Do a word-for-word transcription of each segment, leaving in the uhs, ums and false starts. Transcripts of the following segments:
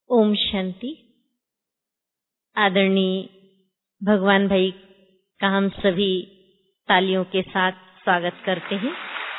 ओम शांति। आदरणीय भगवान भाई का हम सभी तालियों के साथ स्वागत करते हैं।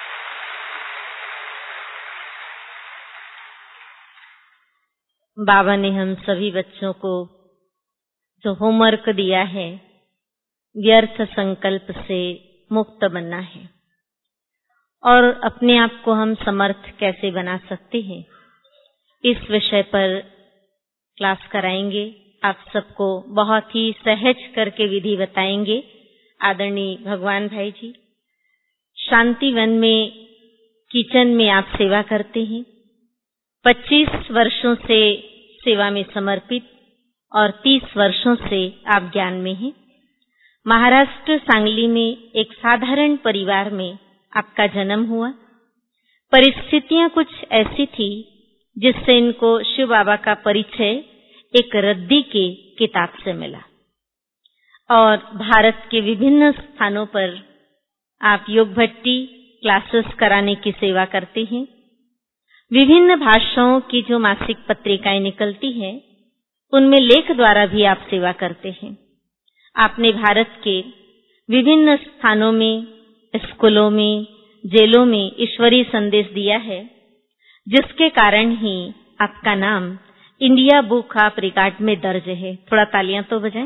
बाबा ने हम सभी बच्चों को जो होमवर्क दिया है, व्यर्थ संकल्प से मुक्त बनना है और अपने आप को हम समर्थ कैसे बना सकते हैं, इस विषय पर क्लास कराएंगे। आप सबको बहुत ही सहज करके विधि बताएंगे आदरणीय भगवान भाई जी। शांति वन में किचन में आप सेवा करते हैं, पच्चीस वर्षों से सेवा में समर्पित और तीस वर्षों से आप ज्ञान में हैं। महाराष्ट्र सांगली में एक साधारण परिवार में आपका जन्म हुआ। परिस्थितियां कुछ ऐसी थी जिससे इनको शिव बाबा का परिचय एक रद्दी के किताब से मिला और भारत के विभिन्न स्थानों पर आप योग भट्टी क्लासेस कराने की सेवा करते हैं। विभिन्न भाषाओं की जो मासिक पत्रिकाएं निकलती हैं, उनमें लेख द्वारा भी आप सेवा करते हैं। आपने भारत के विभिन्न स्थानों में, स्कूलों में, जेलों में ईश्वरीय संदेश दिया है, जिसके कारण ही आपका नाम इंडिया बुक ऑफ रिकॉर्ड में दर्ज है। थोड़ा तालियां तो बजाएं।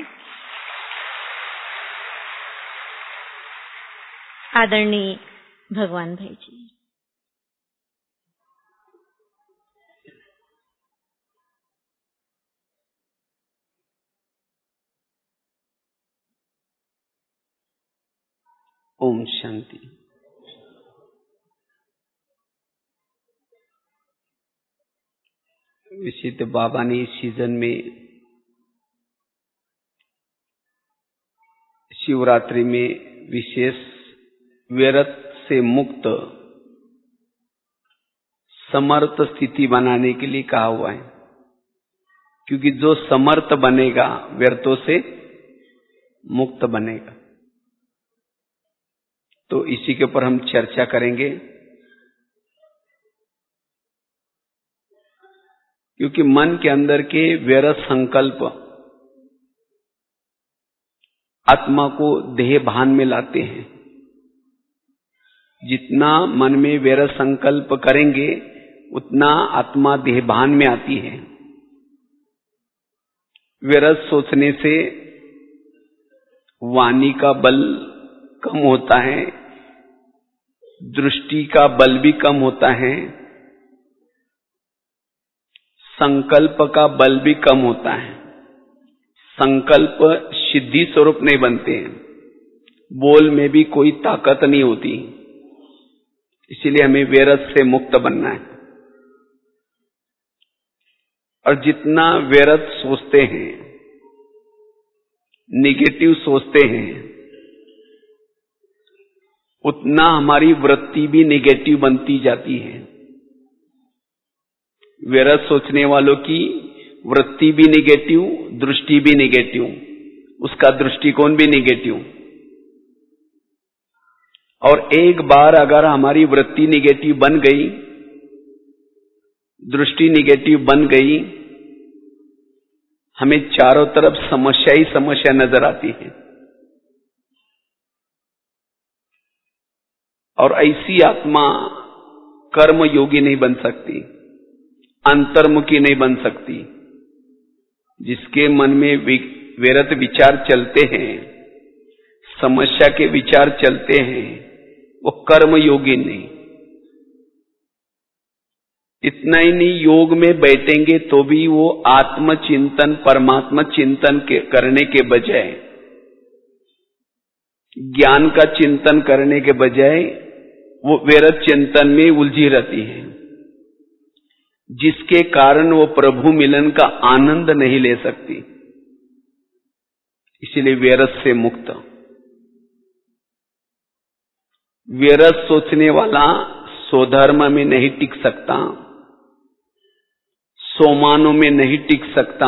आदरणीय भगवान भाई जी। ओम शांति। विशिष्ट बाबा ने इस सीजन में शिवरात्रि में विशेष व्यर्थ से मुक्त समर्थ स्थिति बनाने के लिए कहा हुआ है, क्योंकि जो समर्थ बनेगा व्यर्थों से मुक्त बनेगा। तो इसी के ऊपर हम चर्चा करेंगे, क्योंकि मन के अंदर के व्यर्थ संकल्प आत्मा को देह भान में लाते हैं। जितना मन में व्यर्थ संकल्प करेंगे, उतना आत्मा देह भान में आती है। व्यर्थ सोचने से वाणी का बल कम होता है, दृष्टि का बल भी कम होता है, संकल्प का बल भी कम होता है। संकल्प सिद्धि स्वरूप नहीं बनते हैं, बोल में भी कोई ताकत नहीं होती। इसीलिए हमें व्यर्थ से मुक्त बनना है। और जितना व्यर्थ सोचते हैं, निगेटिव सोचते हैं, उतना हमारी वृत्ति भी निगेटिव बनती जाती है। व्यर्थ सोचने वालों की वृत्ति भी निगेटिव, दृष्टि भी निगेटिव, उसका दृष्टिकोण भी निगेटिव। और एक बार अगर हमारी वृत्ति निगेटिव बन गई, दृष्टि निगेटिव बन गई, हमें चारों तरफ समस्या ही समस्या नजर आती है। और ऐसी आत्मा कर्म योगी नहीं बन सकती, अंतर्मुखी नहीं बन सकती। जिसके मन में व्यर्थ विचार चलते हैं, समस्या के विचार चलते हैं, वो कर्म योगी नहीं। इतना ही नहीं, योग में बैठेंगे तो भी वो आत्मचिंतन, परमात्मा चिंतन के करने के बजाय, ज्ञान का चिंतन करने के बजाय वो व्यर्थ चिंतन में उलझी रहती है, जिसके कारण वो प्रभु मिलन का आनंद नहीं ले सकती। इसलिए व्यर्थ से मुक्त। व्यर्थ सोचने वाला स्वधर्म में नहीं टिक सकता, सोमानों में नहीं टिक सकता,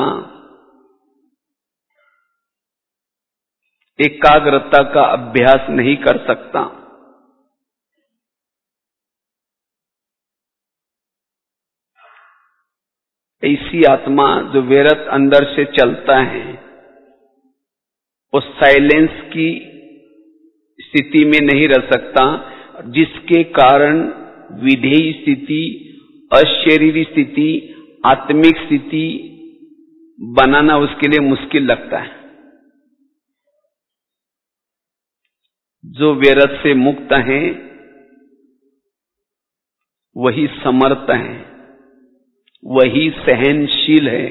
एकाग्रता का अभ्यास नहीं कर सकता। ऐसी आत्मा जो विरत अंदर से चलता है, वो साइलेंस की स्थिति में नहीं रह सकता, जिसके कारण विधेय स्थिति, अशरीरी स्थिति, आत्मिक स्थिति बनाना उसके लिए मुश्किल लगता है। जो विरत से मुक्त है वही समर्थ है, वही सहनशील है।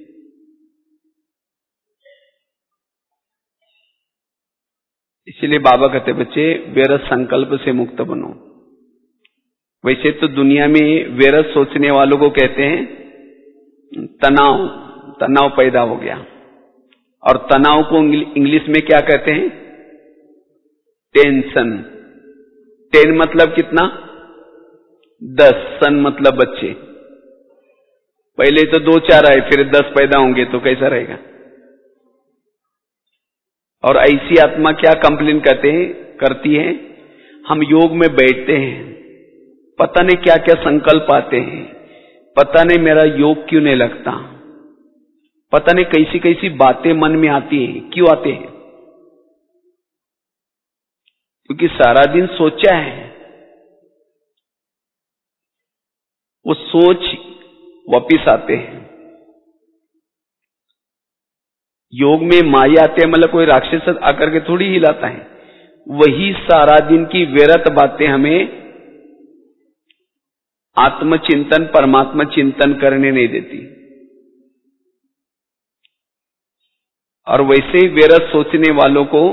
इसलिए बाबा कहते बच्चे विरत संकल्प से मुक्त बनो। वैसे तो दुनिया में विरत सोचने वालों को कहते हैं तनाव, तनाव पैदा हो गया। और तनाव को इंग्लिश में क्या कहते हैं? टेंशन। टेन मतलब कितना? दस। सन मतलब बच्चे। पहले तो दो चार आए, फिर दस पैदा होंगे तो कैसा रहेगा? और ऐसी आत्मा क्या कंप्लेन करते हैं करती है, हम योग में बैठते हैं, पता नहीं क्या क्या संकल्प आते हैं, पता नहीं मेरा योग क्यों नहीं लगता, पता नहीं कैसी कैसी बातें मन में आती हैं, क्यों आते हैं? क्योंकि सारा दिन सोचा है, वो सोच वापिस आते हैं। योग में माया आते हैं, मतलब कोई राक्षस आकर के थोड़ी हिलाता है, वही सारा दिन की विरत बातें हमें आत्मचिंतन, परमात्मा चिंतन करने नहीं देती। और वैसे ही विरत सोचने वालों को,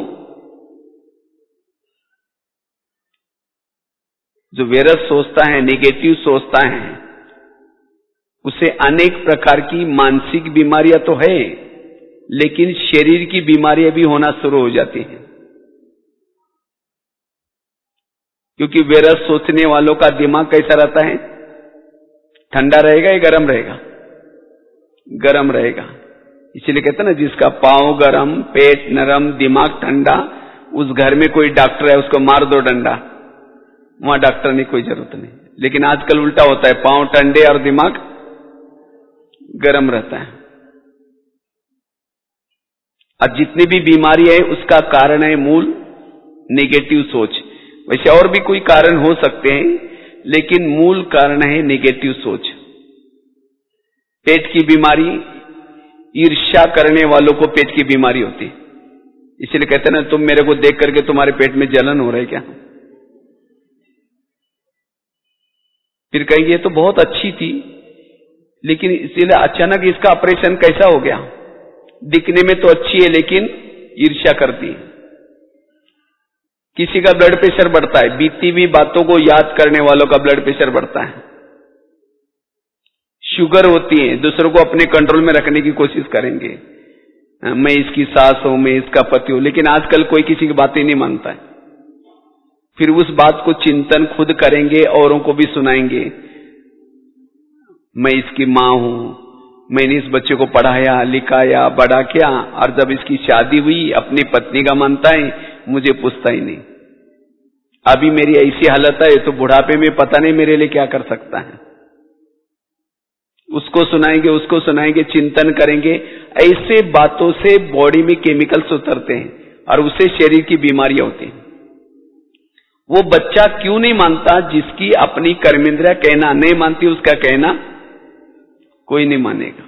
जो विरत सोचता है, नेगेटिव सोचता है, उसे अनेक प्रकार की मानसिक बीमारियां तो है, लेकिन शरीर की बीमारियां भी होना शुरू हो जाती हैं। क्योंकि विरत सोचने वालों का दिमाग कैसा रहता है? ठंडा रहेगा या गरम रहेगा? गरम रहेगा। इसलिए कहते हैं ना, जिसका पांव गरम, पेट नरम, दिमाग ठंडा, उस घर में कोई डॉक्टर है, उसको मार दो डंडा, वहां डॉक्टर की कोई जरूरत नहीं। लेकिन आजकल उल्टा होता है, पांव ठंडे और दिमाग गरम रहता है। और जितनी भी बीमारी है उसका कारण है मूल नेगेटिव सोच। वैसे और भी कोई कारण हो सकते हैं, लेकिन मूल कारण है नेगेटिव सोच। पेट की बीमारी, ईर्ष्या करने वालों को पेट की बीमारी होती है। इसलिए कहते हैं ना, तुम मेरे को देख करके तुम्हारे पेट में जलन हो रही है क्या? फिर कहेंगे ये तो बहुत अच्छी थी, लेकिन इसीलिए अचानक इसका ऑपरेशन कैसा हो गया? दिखने में तो अच्छी है लेकिन ईर्ष्या करती है। किसी का ब्लड प्रेशर बढ़ता है, बीती हुई बातों को याद करने वालों का ब्लड प्रेशर बढ़ता है। शुगर होती है, दूसरों को अपने कंट्रोल में रखने की कोशिश करेंगे, मैं इसकी सास हूं, मैं इसका पति हूं, लेकिन आजकल कोई किसी की बातें नहीं मानता है। फिर उस बात को चिंतन खुद करेंगे, औरों को भी सुनाएंगे, मैं इसकी मां हूं, मैंने इस बच्चे को पढ़ाया लिखाया बड़ा किया, और जब इसकी शादी हुई अपनी पत्नी का मानता है, मुझे पूछता ही नहीं। अभी मेरी ऐसी हालत है तो बुढ़ापे में पता नहीं मेरे लिए क्या कर सकता है। उसको सुनाएंगे, उसको सुनाएंगे, चिंतन करेंगे। ऐसे बातों से बॉडी में केमिकल्स उतरते हैं और उससे शरीर की बीमारियां होती हैं। वो बच्चा क्यों नहीं मानता? जिसकी अपनी कर्मेंद्रियां कहना नहीं मानती, उसका कहना कोई नहीं मानेगा।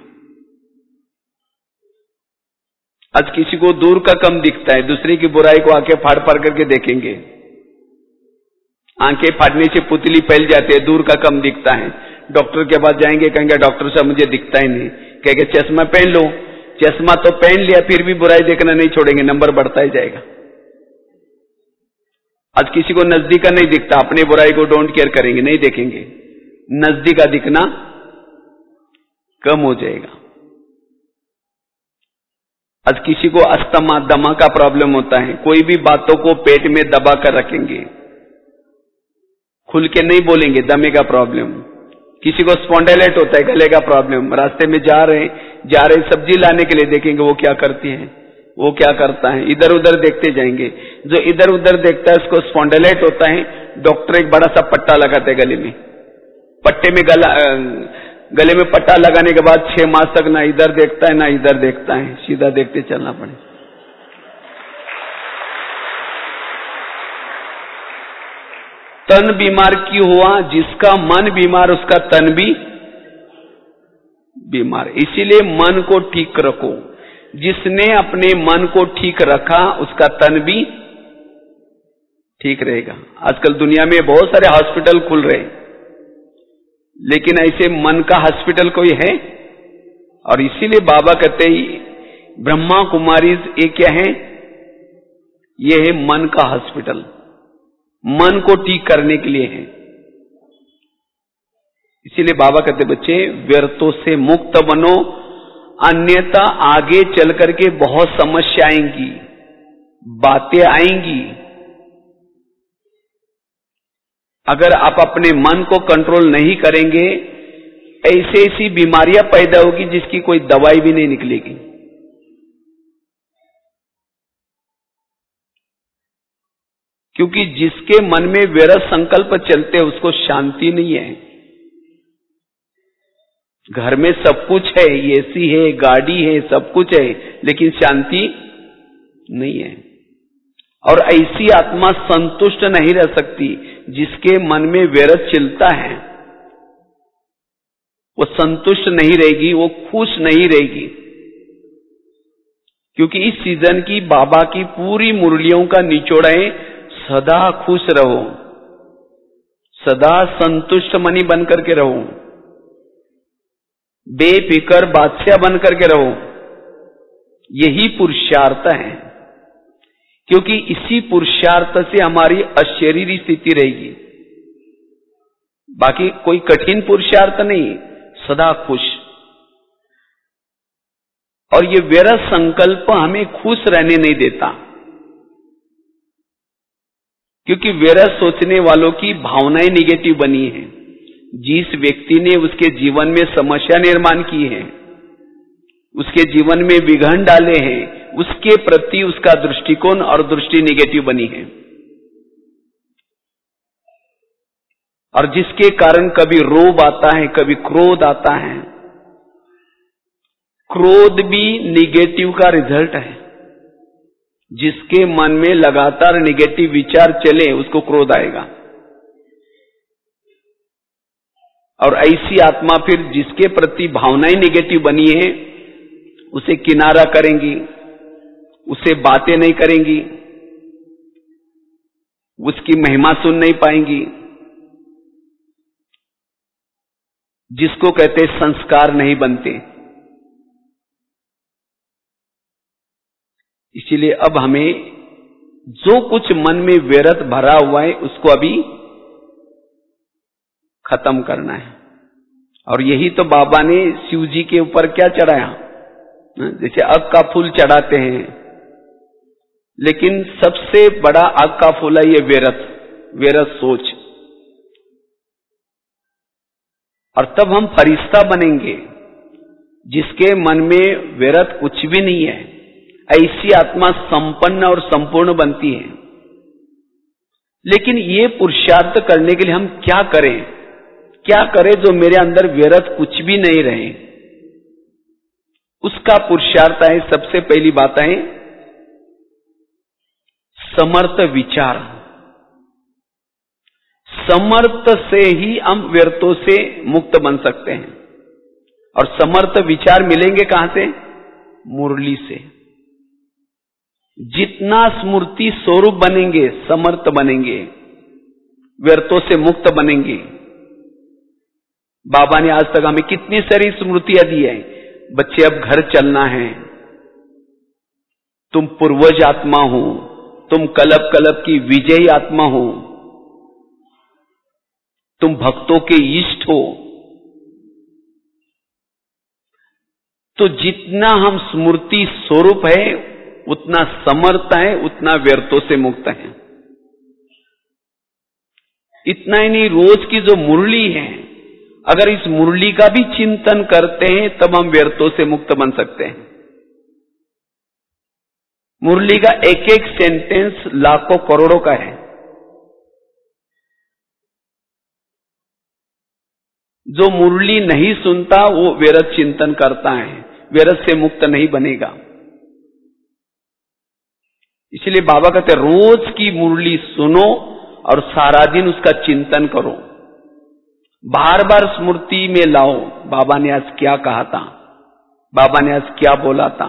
आज किसी को दूर का कम दिखता है, दूसरे की बुराई को आंखें फाड़ फाड़ करके देखेंगे। आंखें फाड़ने से पुतली फैल जाती है, दूर का कम दिखता है। डॉक्टर के पास जाएंगे, कहेंगे डॉक्टर साहब मुझे दिखता ही नहीं। कहेंगे चश्मा पहन लो। चश्मा तो पहन लिया, फिर भी बुराई देखना नहीं छोड़ेंगे, नंबर बढ़ता ही जाएगा। आज किसी को नजदीक का नहीं दिखता, अपने बुराई को डोंट केयर करेंगे, नहीं देखेंगे, नजदीक का दिखना कम हो जाएगा। आज किसी को अस्थमा, दमा का प्रॉब्लम होता है, कोई भी बातों को पेट में दबा कर रखेंगे, खुल के नहीं बोलेंगे, दमे का प्रॉब्लम। किसी को स्पॉन्डाइलाइट होता है, गले का प्रॉब्लम, रास्ते में जा रहे जा रहे सब्जी लाने के लिए देखेंगे वो क्या करती है, वो क्या करता है, इधर उधर देखते जाएंगे। जो इधर उधर देखता है उसको स्पॉन्डाइलाइट होता है। डॉक्टर एक बड़ा सा पट्टा लगाते हैं गले में, पट्टे में गला गले में पट्टा लगाने के बाद छह मास तक ना इधर देखता है ना इधर देखता है, सीधा देखते चलना पड़े। तन बीमार क्यों हुआ? जिसका मन बीमार उसका तन भी बीमार। इसीलिए मन को ठीक रखो। जिसने अपने मन को ठीक रखा उसका तन भी ठीक रहेगा। आजकल दुनिया में बहुत सारे हॉस्पिटल खुल रहे हैं, लेकिन ऐसे मन का हॉस्पिटल कोई है? और इसीलिए बाबा कहते हैं ब्रह्मा कुमारी ये क्या है? ये है मन का हॉस्पिटल, मन को ठीक करने के लिए है। इसीलिए बाबा कहते बच्चे व्यर्थों से मुक्त बनो, अन्यथा आगे चल करके बहुत समस्या आएंगी, बातें आएंगी। अगर आप अपने मन को कंट्रोल नहीं करेंगे, ऐसी ऐसी बीमारियां पैदा होगी जिसकी कोई दवाई भी नहीं निकलेगी। क्योंकि जिसके मन में व्यर्थ संकल्प चलते उसको शांति नहीं है। घर में सब कुछ है, एसी है, गाड़ी है, सब कुछ है, लेकिन शांति नहीं है। और ऐसी आत्मा संतुष्ट नहीं रह सकती जिसके मन में व्यर्थ चलता है। वो संतुष्ट नहीं रहेगी, वो खुश नहीं रहेगी। क्योंकि इस सीजन की बाबा की पूरी मुरलियों का निचोड़ है, सदा खुश रहो, सदा संतुष्ट मनी बन करके रहो, बेफिक्र बादशाह बन करके रहो। यही पुरुषार्थ है, क्योंकि इसी पुरुषार्थ से हमारी अशरीरी स्थिति रहेगी। बाकी कोई कठिन पुरुषार्थ नहीं, सदा खुश। और ये व्यर्थ संकल्प हमें खुश रहने नहीं देता, क्योंकि व्यर्थ सोचने वालों की भावनाएं निगेटिव बनी है। जिस व्यक्ति ने उसके जीवन में समस्या निर्माण की है, उसके जीवन में विघ्न डाले हैं, उसके प्रति उसका दृष्टिकोण और दृष्टि निगेटिव बनी है। और जिसके कारण कभी रोब आता है, कभी क्रोध आता है। क्रोध भी निगेटिव का रिजल्ट है। जिसके मन में लगातार निगेटिव विचार चले उसको क्रोध आएगा। और ऐसी आत्मा फिर जिसके प्रति भावनाएं निगेटिव बनी है, उसे किनारा करेंगी, उसे बातें नहीं करेंगी, उसकी महिमा सुन नहीं पाएंगी। जिसको कहते संस्कार नहीं बनते। इसीलिए अब हमें जो कुछ मन में व्यर्थ भरा हुआ है उसको अभी खत्म करना है। और यही तो बाबा ने शिव जी के ऊपर क्या चढ़ाया, जैसे आग का फूल चढ़ाते हैं, लेकिन सबसे बड़ा आग का फूल है ये व्यर्थ व्यर्थ सोच। और तब हम फरिश्ता बनेंगे जिसके मन में व्यर्थ कुछ भी नहीं है। ऐसी आत्मा संपन्न और संपूर्ण बनती है। लेकिन ये पुरुषार्थ करने के लिए हम क्या करें, क्या करें जो मेरे अंदर व्यर्थ कुछ भी नहीं रहे? उसका पुरुषार्थ है, सबसे पहली बात है समर्थ विचार। समर्थ से ही हम व्यर्थों से मुक्त बन सकते हैं। और समर्थ विचार मिलेंगे कहां से? मुरली से। जितना स्मृति स्वरूप बनेंगे, समर्थ बनेंगे, व्यर्थों से मुक्त बनेंगे। बाबा ने आज तक हमें कितनी सारी स्मृतियां दी है। बच्चे अब घर चलना है, तुम पूर्वज आत्मा हो, तुम कल्प कल्प की विजयी आत्मा हो, तुम भक्तों के इष्ट हो। तो जितना हम स्मृति स्वरूप है उतना समर्थ है, उतना व्यर्थों से मुक्त है। इतना ही नहीं, रोज की जो मुरली है, अगर इस मुरली का भी चिंतन करते हैं तब हम व्यर्थों से मुक्त बन सकते हैं। मुरली का एक एक सेंटेंस लाखों करोड़ों का है। जो मुरली नहीं सुनता वो व्यर्थ चिंतन करता है, व्यर्थ से मुक्त नहीं बनेगा। इसलिए बाबा कहते रोज की मुरली सुनो और सारा दिन उसका चिंतन करो, बार बार स्मृति में लाओ, बाबा ने आज क्या कहा था, बाबा ने आज क्या बोला था।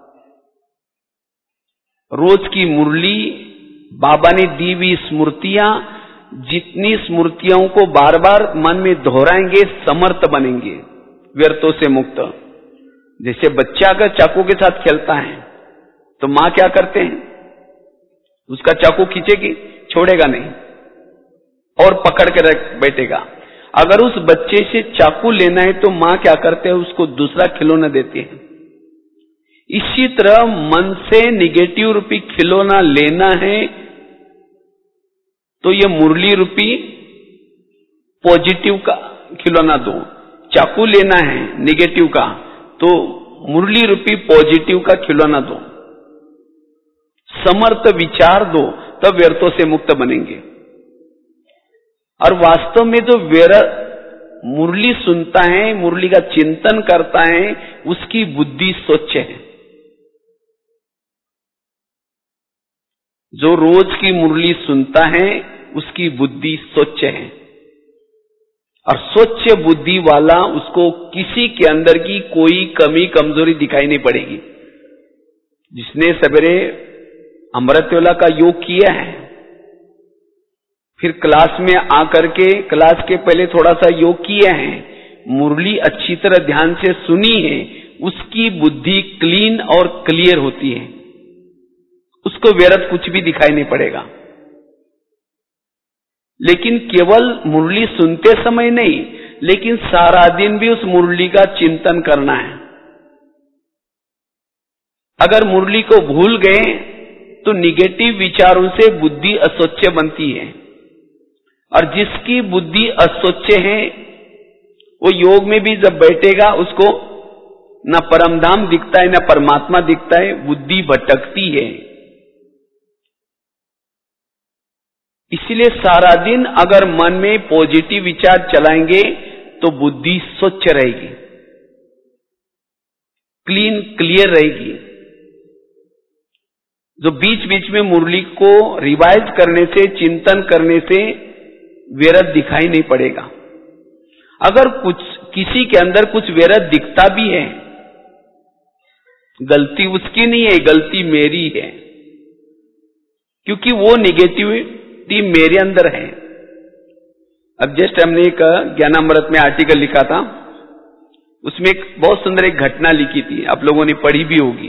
रोज की मुरली, बाबा ने दी हुई स्मृतियां, जितनी स्मृतियों को बार बार मन में दोहराएंगे समर्थ बनेंगे, व्यर्थों से मुक्त। जैसे बच्चा अगर चाकू के साथ खेलता है तो मां क्या करते हैं, उसका चाकू खींचेगी, छोड़ेगा नहीं और पकड़ के रख बैठेगा। अगर उस बच्चे से चाकू लेना है तो मां क्या करते हैं, उसको दूसरा खिलौना देती है। इसी तरह मन से निगेटिव रूपी खिलौना लेना है तो ये मुरली रूपी पॉजिटिव का खिलौना दो। चाकू लेना है निगेटिव का तो मुरली रूपी पॉजिटिव का खिलौना दो, समर्थ विचार दो, तब व्यर्थों से मुक्त बनेंगे। और वास्तव में जो व्यर्थ मुरली सुनता है, मुरली का चिंतन करता है, उसकी बुद्धि स्वच्छ है। जो रोज की मुरली सुनता है उसकी बुद्धि स्वच्छ है, और स्वच्छ बुद्धि वाला उसको किसी के अंदर की कोई कमी कमजोरी दिखाई नहीं पड़ेगी। जिसने सवेरे अमृतवेला का योग किया है, फिर क्लास में आकर के क्लास के पहले थोड़ा सा योग किया है, मुरली अच्छी तरह ध्यान से सुनी है, उसकी बुद्धि क्लीन और क्लियर होती है, उसको व्यर्थ कुछ भी दिखाई नहीं पड़ेगा। लेकिन केवल मुरली सुनते समय नहीं, लेकिन सारा दिन भी उस मुरली का चिंतन करना है। अगर मुरली को भूल गए तो निगेटिव विचारों से बुद्धि अस्वच्छ बनती है, और जिसकी बुद्धि अस्वच्छ है वो योग में भी जब बैठेगा उसको न परमधाम दिखता है न परमात्मा दिखता है, बुद्धि भटकती है। इसलिए सारा दिन अगर मन में पॉजिटिव विचार चलाएंगे तो बुद्धि स्वच्छ रहेगी, क्लीन क्लियर रहेगी। जो बीच बीच में मुरली को रिवाइज करने से, चिंतन करने से व्यर्थ दिखाई नहीं पड़ेगा। अगर कुछ किसी के अंदर कुछ व्यर्थ दिखता भी है, गलती उसकी नहीं है, गलती मेरी है, क्योंकि वो निगेटिविटी मेरे अंदर है। अब जस्ट हमने एक ज्ञानामृत में आर्टिकल लिखा था, उसमें एक बहुत सुंदर एक घटना लिखी थी, आप लोगों ने पढ़ी भी होगी।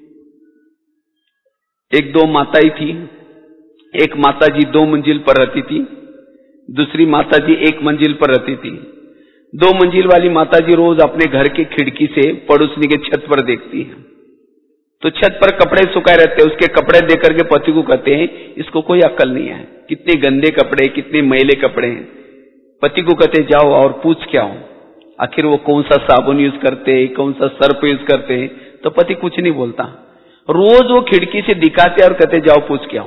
एक दो माताएं थी, एक माताजी दो मंजिल पर रहती थी, दूसरी माताजी एक मंजिल पर रहती थी। दो मंजिल वाली माताजी रोज अपने घर की खिड़की से पड़ोसनी के छत पर देखती है, तो छत पर कपड़े सुखाए रहते हैं, उसके कपड़े देख करके पति को कहते हैं इसको कोई अक्ल नहीं है, कितने गंदे कपड़े, कितने मैले कपड़े हैं। पति को कहते जाओ और पूछ के आओ आखिर वो कौन सा साबुन यूज करते, कौन सा सर्फ यूज करते। तो पति कुछ नहीं बोलता, रोज वो खिड़की से दिखाते और कहते जाओ पूछ के आओ।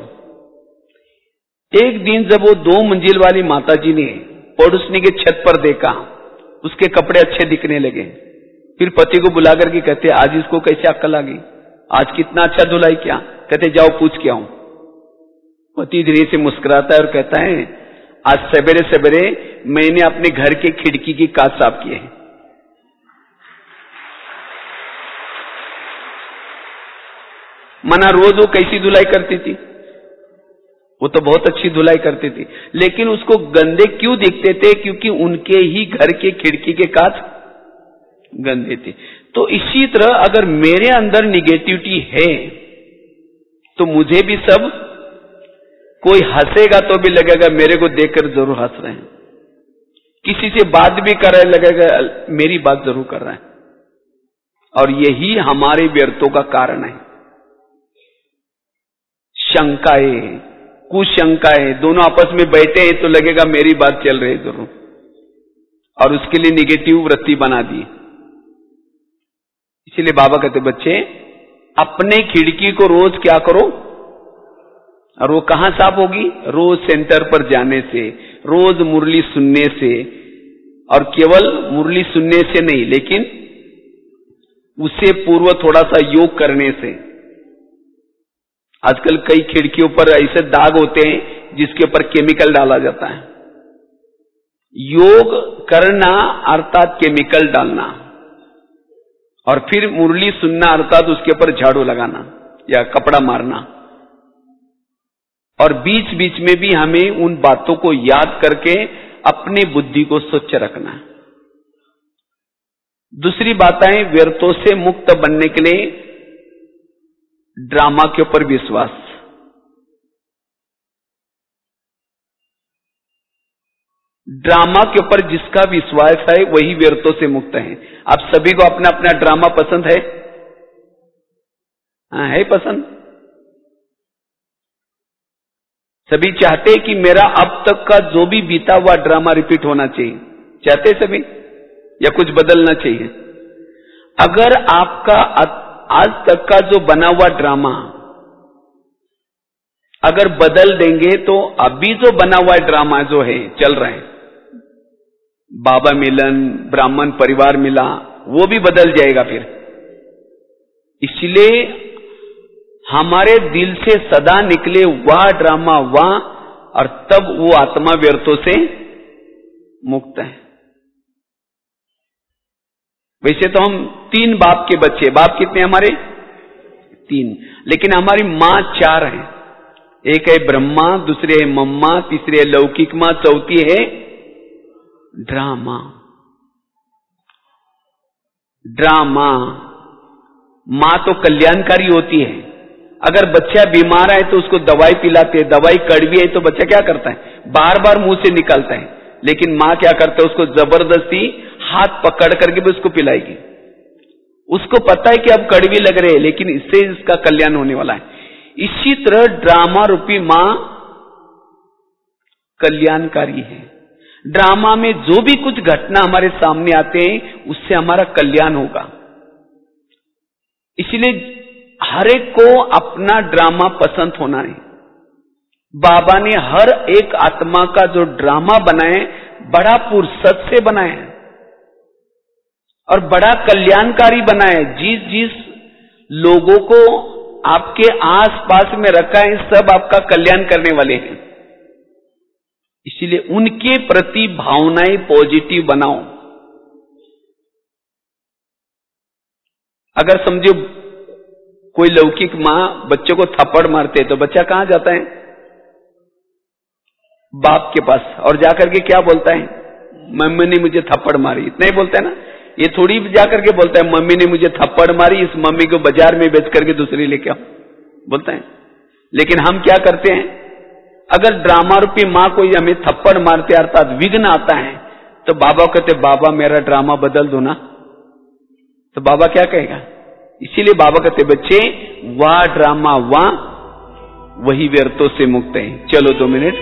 एक दिन जब वो दो मंजिल वाली माताजी ने पड़ोसनी के छत पर देखा, उसके कपड़े अच्छे दिखने लगे, फिर पति को बुला करके कहते आज इसको कैसे अक्ल आ गई, आज कितना अच्छा धुलाई किया। कहते जाओ पूछ के आओ। पति धीरे से मुस्कुराता है और कहता है आज सवेरे सवेरे मैंने अपने घर के खिड़की की कांच साफ किए हैं। मना रोज वो कैसी धुलाई करती थी, वो तो बहुत अच्छी धुलाई करती थी, लेकिन उसको गंदे क्यों दिखते थे, क्योंकि उनके ही घर के खिड़की के कांच गंदे थे। तो इसी तरह अगर मेरे अंदर निगेटिविटी है तो मुझे भी सब कोई हंसेगा तो भी लगेगा मेरे को देखकर जरूर हंस रहे हैं, किसी से बात भी कर रहे लगेगा मेरी बात जरूर कर रहा है। और यही हमारे व्यर्थों का कारण है। शंकाएं, कुशंकाएं, दोनों आपस में बैठे हैं तो लगेगा मेरी बात चल रही है जरूर, और उसके लिए निगेटिव वृत्ति बना दी। इसीलिए बाबा कहते बच्चे अपने खिड़की को रोज क्या करो, और वो कहां साफ होगी, रोज सेंटर पर जाने से, रोज मुरली सुनने से, और केवल मुरली सुनने से नहीं, लेकिन उससे पूर्व थोड़ा सा योग करने से। आजकल कई खिड़कियों पर ऐसे दाग होते हैं जिसके ऊपर केमिकल डाला जाता है। योग करना अर्थात केमिकल डालना, और फिर मुरली सुनना अर्थात उसके ऊपर झाड़ू लगाना या कपड़ा मारना, और बीच बीच में भी हमें उन बातों को याद करके अपनी बुद्धि को स्वच्छ रखना है। दूसरी बात है, व्यर्थों से मुक्त बनने के लिए ड्रामा के ऊपर विश्वास। ड्रामा के ऊपर जिसका विश्वास है वही व्यर्थों से मुक्त है। आप सभी को अपना अपना ड्रामा पसंद है? हाँ, है पसंद? सभी चाहते हैं कि मेरा अब तक का जो भी बीता हुआ ड्रामा रिपीट होना चाहिए, चाहते सभी, या कुछ बदलना चाहिए? अगर आपका आज तक का जो बना हुआ ड्रामा अगर बदल देंगे तो अभी जो बना हुआ ड्रामा जो है चल रहे हैं, बाबा मिलन, ब्राह्मण परिवार मिला, वो भी बदल जाएगा फिर। इसलिए हमारे दिल से सदा निकले वह ड्रामा वह, और तब वो आत्मा व्यर्थों से मुक्त है। वैसे तो हम तीन बाप के बच्चे, बाप कितने हमारे? तीन, लेकिन हमारी मां चार है। एक है ब्रह्मा, दूसरी है मम्मा, तीसरी है लौकिक मां, चौथी है ड्रामा। ड्रामा मां तो कल्याणकारी होती है। अगर बच्चा बीमार है तो उसको दवाई पिलाते हैं, दवाई कड़वी है तो बच्चा क्या करता है? बार बार मुंह से निकालता है। लेकिन मां क्या करता है? उसको जबरदस्ती हाथ पकड़ करके भी उसको पिलाएगी। उसको पता है कि अब कड़वी लग रहे हैं, लेकिन इससे इसका कल्याण होने वाला है। इसी तरह ड्रामा रूपी मां कल्याणकारी है। ड्रामा में जो भी कुछ घटना हमारे सामने आते हैं उससे हमारा कल्याण होगा। इसलिए हर एक को अपना ड्रामा पसंद होना है। बाबा ने हर एक आत्मा का जो ड्रामा बनाए बड़ा फुर्सत से बनाए और बड़ा कल्याणकारी बनाए। जिस जिस लोगों को आपके आस पास में रखा है सब आपका कल्याण करने वाले हैं। इसलिए उनके प्रति भावनाएं पॉजिटिव बनाओ। अगर समझो कोई लौकिक मां बच्चों को थप्पड़ मारते है तो बच्चा कहां जाता है? बाप के पास, और जाकर के क्या बोलता है? मम्मी ने मुझे थप्पड़ मारी। इतना ही बोलता है ना। ये थोड़ी जाकर के बोलता है मम्मी ने मुझे थप्पड़ मारी, इस मम्मी को बाजार में बेच करके दूसरी लेके आओ, बोलता है। लेकिन हम क्या करते हैं? अगर ड्रामा रूपी मां कोई हमें थप्पड़ मारते अर्थात विघ्न आता है तो बाबा कहते बाबा मेरा ड्रामा बदल दो ना। तो बाबा क्या कहेगा? इसीलिए बाबा कहते बच्चे वाह ड्रामा वाह, वही व्यर्थों से मुक्त है। चलो दो मिनट।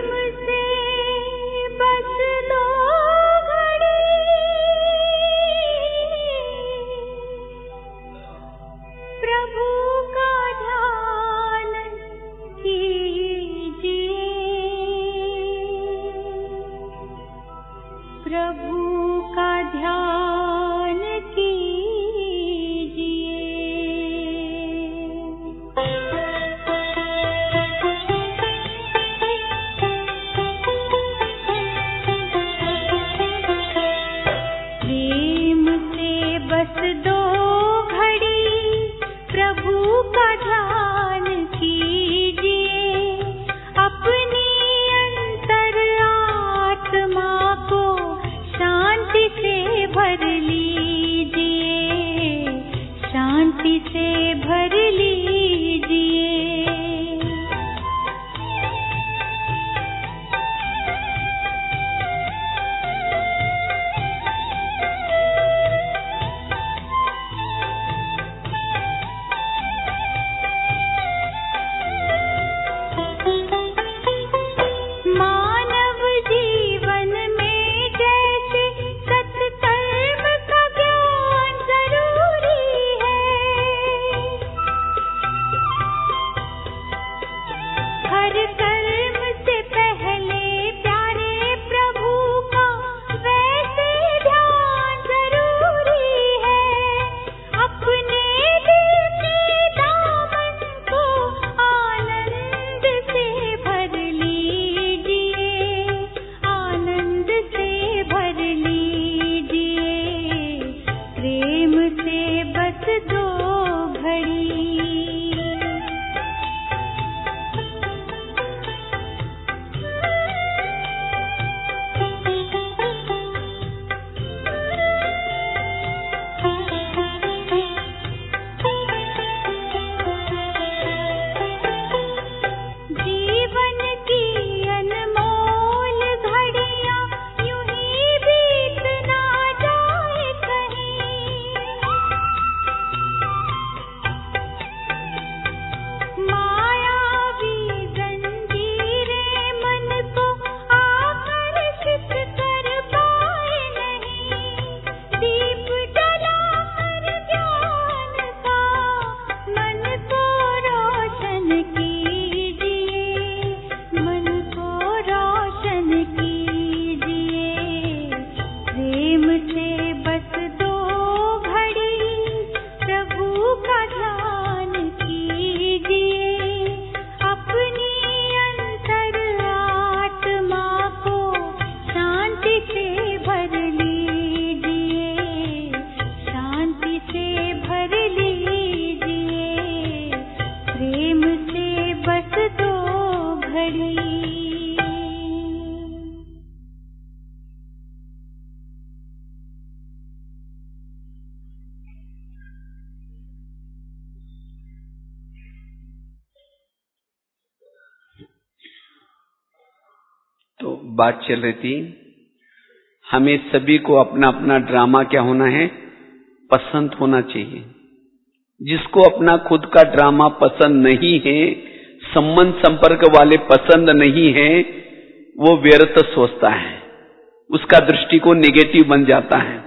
बात चल रही थी, हमें सभी को अपना अपना ड्रामा क्या होना है, पसंद होना चाहिए। जिसको अपना खुद का ड्रामा पसंद नहीं है, संबंध संपर्क वाले पसंद नहीं है, वो व्यर्थ सोचता है, उसका दृष्टिकोण नेगेटिव बन जाता है।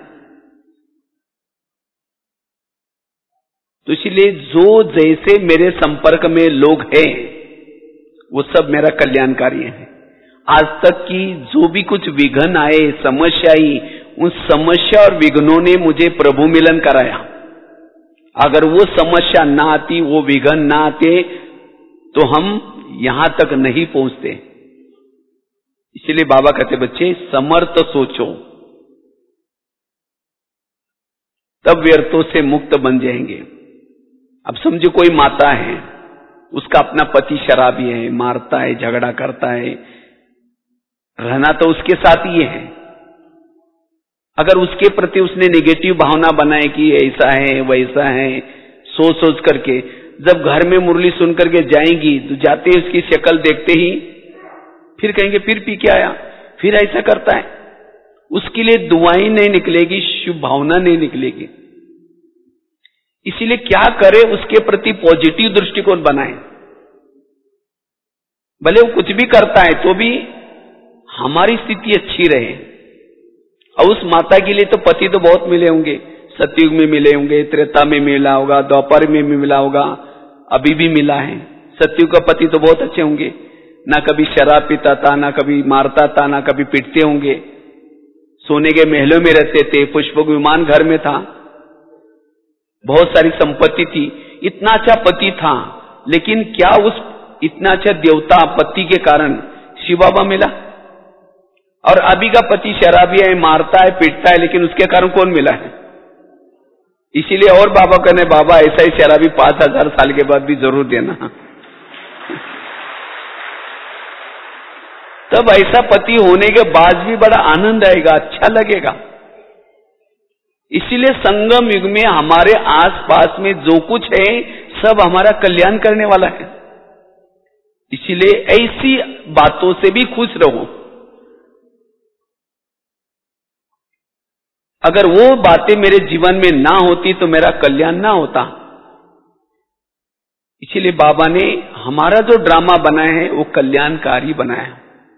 तो इसलिए जो जैसे मेरे संपर्क में लोग हैं वो सब मेरा कल्याणकारी है। आज तक की जो भी कुछ विघ्न आए, समस्या आई, उन समस्या और विघ्नों ने मुझे प्रभु मिलन कराया। अगर वो समस्या ना आती, वो विघ्न ना आते, तो हम यहां तक नहीं पहुंचते। इसलिए बाबा कहते बच्चे समर्थ सोचो, तब व्यर्थों से मुक्त बन जाएंगे। अब समझो कोई माता है, उसका अपना पति शराबी है, मारता है, झगड़ा करता है, रहना तो उसके साथ ही है। अगर उसके प्रति उसने नेगेटिव भावना बनाए कि ऐसा है वैसा है, सोच सोच करके, जब घर में मुरली सुन करके जाएंगी तो जाते ही उसकी शक्ल देखते ही फिर कहेंगे फिर पी के आया, फिर ऐसा करता है। उसके लिए दुआएं नहीं निकलेगी, शुभ भावना नहीं निकलेगी। इसीलिए क्या करे, उसके प्रति पॉजिटिव दृष्टिकोण बनाए। भले वो कुछ भी करता है तो भी हमारी स्थिति अच्छी रहे। और उस माता के लिए तो पति तो बहुत मिले होंगे, सतयुग में मिले होंगे, त्रेता में मिला होगा, द्वापर में भी मिला होगा, अभी भी मिला है। सतयुग का पति तो बहुत अच्छे होंगे, ना कभी शराब पीता था, ना कभी मारता था, ना कभी पीटते होंगे, सोने के महलों में रहते थे, पुष्पक विमान घर में था, बहुत सारी संपत्ति थी, इतना अच्छा पति था। लेकिन क्या उस इतना अच्छा देवता पति के कारण शिव बाबा मिला? और अभी का पति शराबी है, मारता है, पीटता है, लेकिन उसके कारण कौन मिला है? इसीलिए और बाबा कहने, बाबा ऐसा ही शराबी पांच हजार साल के बाद भी जरूर देना। तब ऐसा पति होने के बाद भी बड़ा आनंद आएगा, अच्छा लगेगा। इसीलिए संगम युग में हमारे आसपास में जो कुछ है सब हमारा कल्याण करने वाला है। इसीलिए ऐसी बातों से भी खुश रहो। अगर वो बातें मेरे जीवन में ना होती तो मेरा कल्याण ना होता। इसीलिए बाबा ने हमारा जो ड्रामा बनाया है वो कल्याणकारी बनाया,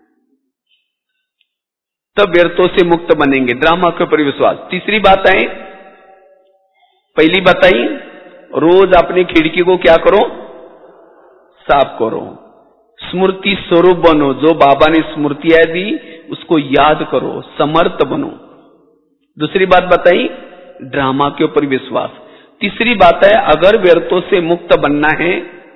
तब व्यर्थों से मुक्त बनेंगे। ड्रामा के ऊपर विश्वास। तीसरी बात है, पहली बताई, रोज अपनी खिड़की को क्या करो, साफ करो, स्मृति स्वरूप बनो। जो बाबा ने स्मृतियां दी उसको याद करो, समर्थ बनो। दूसरी बात बताई, ड्रामा के ऊपर विश्वास। तीसरी बात है, अगर व्यर्थों से मुक्त बनना है,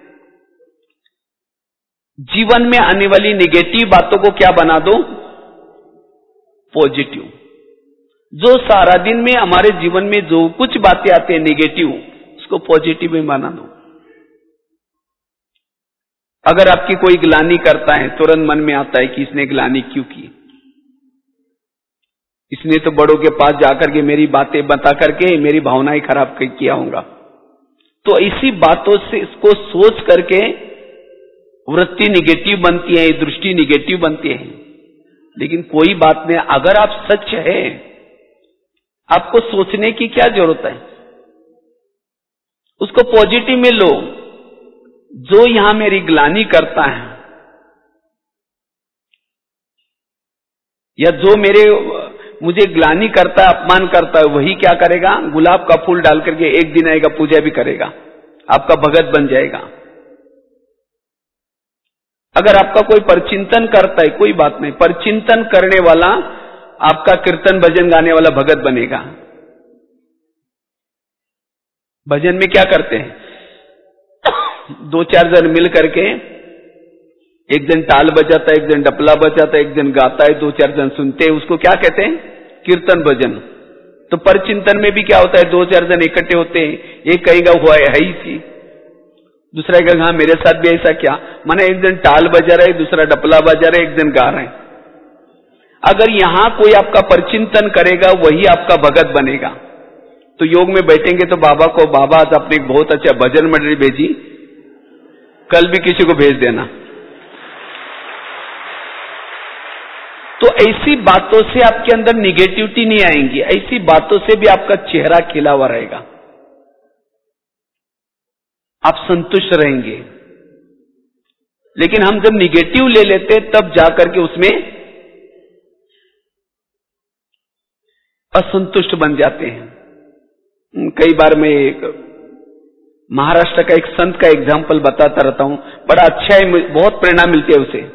जीवन में आने वाली नेगेटिव बातों को क्या बना दो, पॉजिटिव। जो सारा दिन में हमारे जीवन में जो कुछ बातें आती है नेगेटिव, उसको पॉजिटिव में बना दो। अगर आपकी कोई ग्लानि करता है, तुरंत मन में आता है कि इसने ग्लानि क्यों की, इसने तो बड़ों के पास जाकर के मेरी बातें बता करके मेरी भावनाएं खराब किया होगा। तो इसी बातों से इसको सोच करके वृत्ति निगेटिव बनती है, दृष्टि निगेटिव बनती है। लेकिन कोई बात नहीं, अगर आप सच है, आपको सोचने की क्या जरूरत है, उसको पॉजिटिव में लो। जो यहां मेरी ग्लानि करता है या जो मेरे मुझे ग्लानि करता है, अपमान करता है, वही क्या करेगा, गुलाब का फूल डाल करके एक दिन आएगा, पूजा भी करेगा, आपका भगत बन जाएगा। अगर आपका कोई परचिंतन करता है, कोई बात नहीं, परचिंतन करने वाला आपका कीर्तन भजन गाने वाला भगत बनेगा। भजन में क्या करते हैं, दो चार जन मिल करके, एक जन ताल बजाता है, एक जन डपला बजाता है, एक जन गाता है, दो चार जन सुनते हैं, उसको क्या कहते हैं, कीर्तन भजन। तो परचिंतन में भी क्या होता है, दो चार जन इकट्ठे होते हैं, एक कहेगा हुआ है ही सी, दूसरा कहेगा हाँ मेरे साथ भी ऐसा क्या, माने एक जन ताल बजा रहा है, दूसरा डपला बजा रहा है, एक जन गा रहा है। अगर यहां कोई आपका परचिंतन करेगा, वही आपका भगत बनेगा। तो योग में बैठेंगे तो बाबा को, बाबा आज आपने एक बहुत अच्छा भजन मंडली भेजी, कल भी किसी को भेज देना। तो ऐसी बातों से आपके अंदर निगेटिविटी नहीं आएंगी, ऐसी बातों से भी आपका चेहरा खिला हुआ रहेगा, आप संतुष्ट रहेंगे। लेकिन हम जब निगेटिव ले लेते तब जाकर के उसमें असंतुष्ट बन जाते हैं। कई बार मैं एक महाराष्ट्र का एक संत का एग्जाम्पल बताता रहता हूं, बड़ा अच्छा है, बहुत प्रेरणा मिलती है उसे।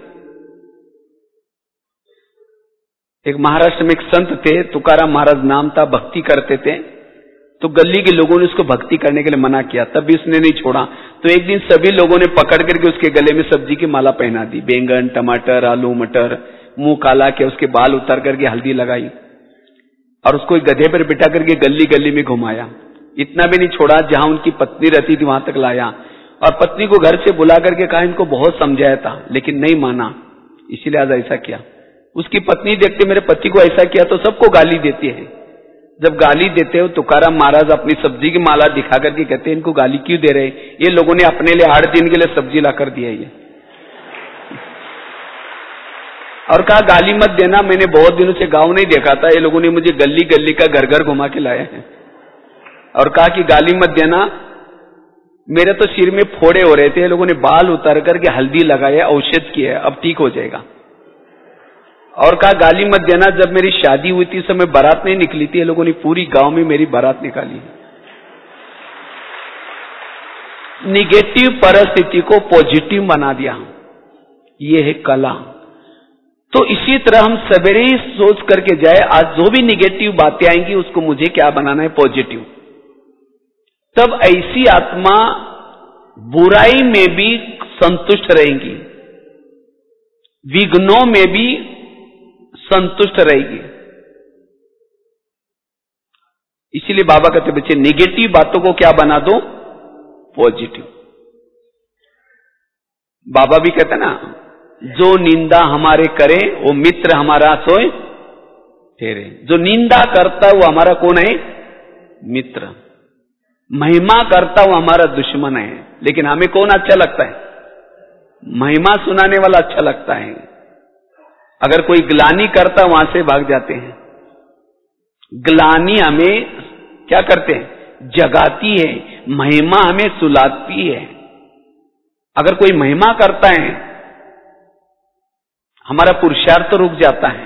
एक महाराष्ट्र में एक संत थे, तुकाराम महाराज नाम था, भक्ति करते थे। तो गली के लोगों ने उसको भक्ति करने के लिए मना किया, तब भी उसने नहीं छोड़ा। तो एक दिन सभी लोगों ने पकड़ करके उसके गले में सब्जी की माला पहना दी, बैंगन, टमाटर, आलू, मटर, मुंह काला किया, उसके बाल उतार करके हल्दी लगाई और उसको एक गधे पर बिठा करके गली गली में घुमाया। इतना भी नहीं छोड़ा, जहां उनकी पत्नी रहती थी वहां तक लाया और पत्नी को घर से बुला करके कहा, इनको बहुत समझाया था लेकिन नहीं माना, इसीलिए आज ऐसा किया। उसकी पत्नी देखते मेरे पति को ऐसा किया तो सबको गाली देती है। जब गाली देते हो तुकाराम महाराज अपनी सब्जी की माला दिखा करके कहते हैं, इनको गाली क्यों दे रहे, ये लोगों ने अपने लिए आठ दिन के लिए सब्जी ला कर दिया ये। और कहा गाली मत देना, मैंने बहुत दिनों से गांव नहीं देखा था, ये लोगों ने मुझे गली गली का घर घर घुमा के लाया है। और कहा कि गाली मत देना, मेरे तो सिर में फोड़े हो रहे थे, ये लोगों ने बाल उतार करके हल्दी लगाया, औषध किया, अब ठीक हो जाएगा। और कहा गाली मत देना, जब मेरी शादी हुई थी उस समय बारात नहीं निकली थी, ये लोगों ने पूरी गांव में मेरी बारात निकाली। निगेटिव परिस्थिति को पॉजिटिव बना दिया, ये है कला। तो इसी तरह हम सवेरे ही सोच करके जाए, आज जो भी निगेटिव बातें आएंगी उसको मुझे क्या बनाना है, पॉजिटिव। तब ऐसी आत्मा बुराई में भी संतुष्ट रहेगी, विघ्नों में भी संतुष्ट रहेगी। इसीलिए बाबा कहते बच्चे निगेटिव बातों को क्या बना दो, पॉजिटिव। बाबा भी कहते ना, जो निंदा हमारे करे वो मित्र हमारा सोए तेरे। जो निंदा करता है वो हमारा कौन है, मित्र। महिमा करता वो हमारा दुश्मन है। लेकिन हमें कौन अच्छा लगता है, महिमा सुनाने वाला अच्छा लगता है। अगर कोई ग्लानि करता वहां से भाग जाते हैं। ग्लानि हमें क्या करते हैं, जगाती है, महिमा हमें सुलाती है। अगर कोई महिमा करता है हमारा पुरुषार्थ तो रुक जाता है।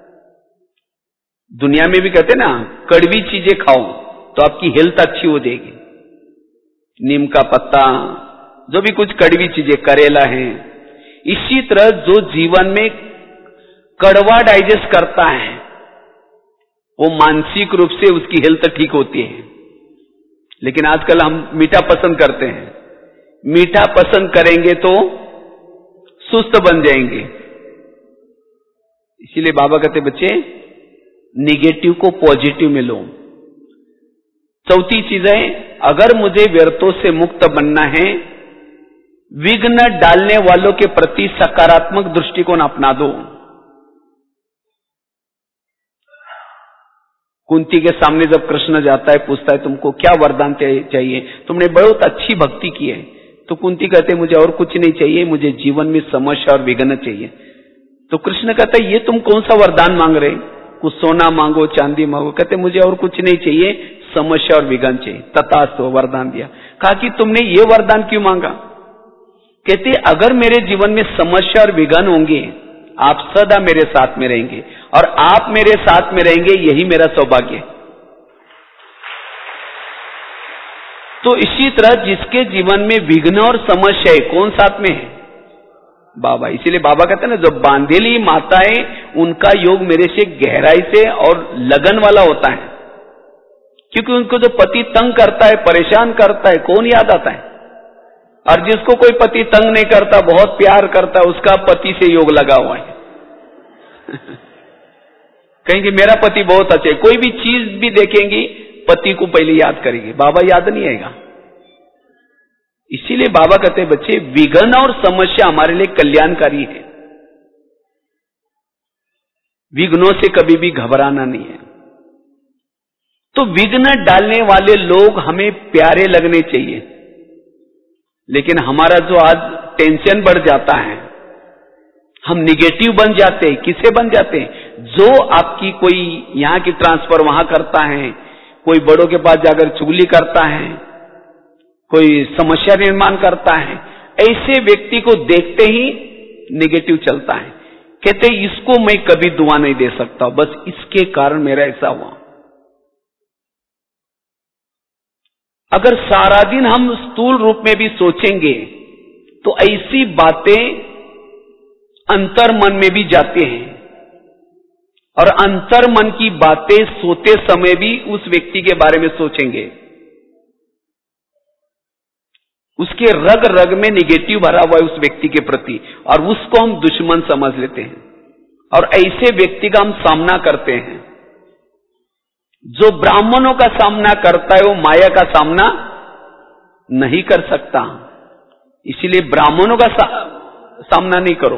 दुनिया में भी कहते ना, कड़वी चीजें खाओ तो आपकी हेल्थ अच्छी हो जाएगी। नीम का पत्ता, जो भी कुछ कड़वी चीजें, करेला है। इसी तरह जो जीवन में कड़वा डाइजेस्ट करता है वो मानसिक रूप से उसकी हेल्थ ठीक होती है। लेकिन आजकल हम मीठा पसंद करते हैं, मीठा पसंद करेंगे तो सुस्त बन जाएंगे। इसीलिए बाबा कहते बच्चे निगेटिव को पॉजिटिव में लो। चौथी चीज है, अगर मुझे व्यर्थों से मुक्त बनना है, विघ्न डालने वालों के प्रति सकारात्मक दृष्टिकोण अपना दो। कुंती के सामने जब कृष्ण जाता है, पूछता है तुमको क्या वरदान चाहिए, तुमने बहुत अच्छी भक्ति की है। तो कुंती कहते मुझे और कुछ नहीं चाहिए, मुझे जीवन में समस्या और विघ्न चाहिए। तो कृष्ण कहता है ये तुम कौन सा वरदान मांग रहे, कुछ सोना मांगो, चांदी मांगो। कहते मुझे और कुछ नहीं चाहिए, समस्या और विघ्न चाहिए। तथास्तु वरदान दिया। कहा कि तुमने ये वरदान क्यों मांगा। कहते अगर मेरे जीवन में समस्या और विघ्न होंगे, आप सदा मेरे साथ में रहेंगे, और आप मेरे साथ में रहेंगे, यही मेरा सौभाग्य है। तो इसी तरह जिसके जीवन में विघ्न और समस्या है, कौन साथ में है, बाबा। इसीलिए बाबा कहते हैं ना, जो बांधेली माताएं, उनका योग मेरे से गहराई से और लगन वाला होता है। क्योंकि उनको जो पति तंग करता है, परेशान करता है, कौन याद आता है। और जिसको कोई पति तंग नहीं करता, बहुत प्यार करता है, उसका पति से योग लगा हुआ है। कहेंगे मेरा पति बहुत अच्छा है, कोई भी चीज भी देखेंगी पति को पहले याद करेंगे, बाबा याद नहीं आएगा। इसीलिए बाबा कहते बच्चे विघ्न और समस्या हमारे लिए कल्याणकारी है। विघ्नों से कभी भी घबराना नहीं है। तो विघ्न डालने वाले लोग हमें प्यारे लगने चाहिए। लेकिन हमारा जो आज टेंशन बढ़ जाता है, हम निगेटिव बन जाते हैं। किसे बन जाते हैं? जो आपकी कोई यहां की ट्रांसफर वहां करता है, कोई बड़ों के पास जाकर चुगली करता है, कोई समस्या निर्माण करता है, ऐसे व्यक्ति को देखते ही निगेटिव चलता है। कहते इसको मैं कभी दुआ नहीं दे सकता, बस इसके कारण मेरा ऐसा हुआ। अगर सारा दिन हम स्थूल रूप में भी सोचेंगे तो ऐसी बातें अंतर मन में भी जाते हैं, और अंतर मन की बातें सोते समय भी उस व्यक्ति के बारे में सोचेंगे। उसके रग रग में निगेटिव भरा हुआ है उस व्यक्ति के प्रति, और उसको हम दुश्मन समझ लेते हैं, और ऐसे व्यक्ति का हम सामना करते हैं। जो ब्राह्मणों का सामना करता है वो माया का सामना नहीं कर सकता, इसीलिए ब्राह्मणों का सा, सामना नहीं करो।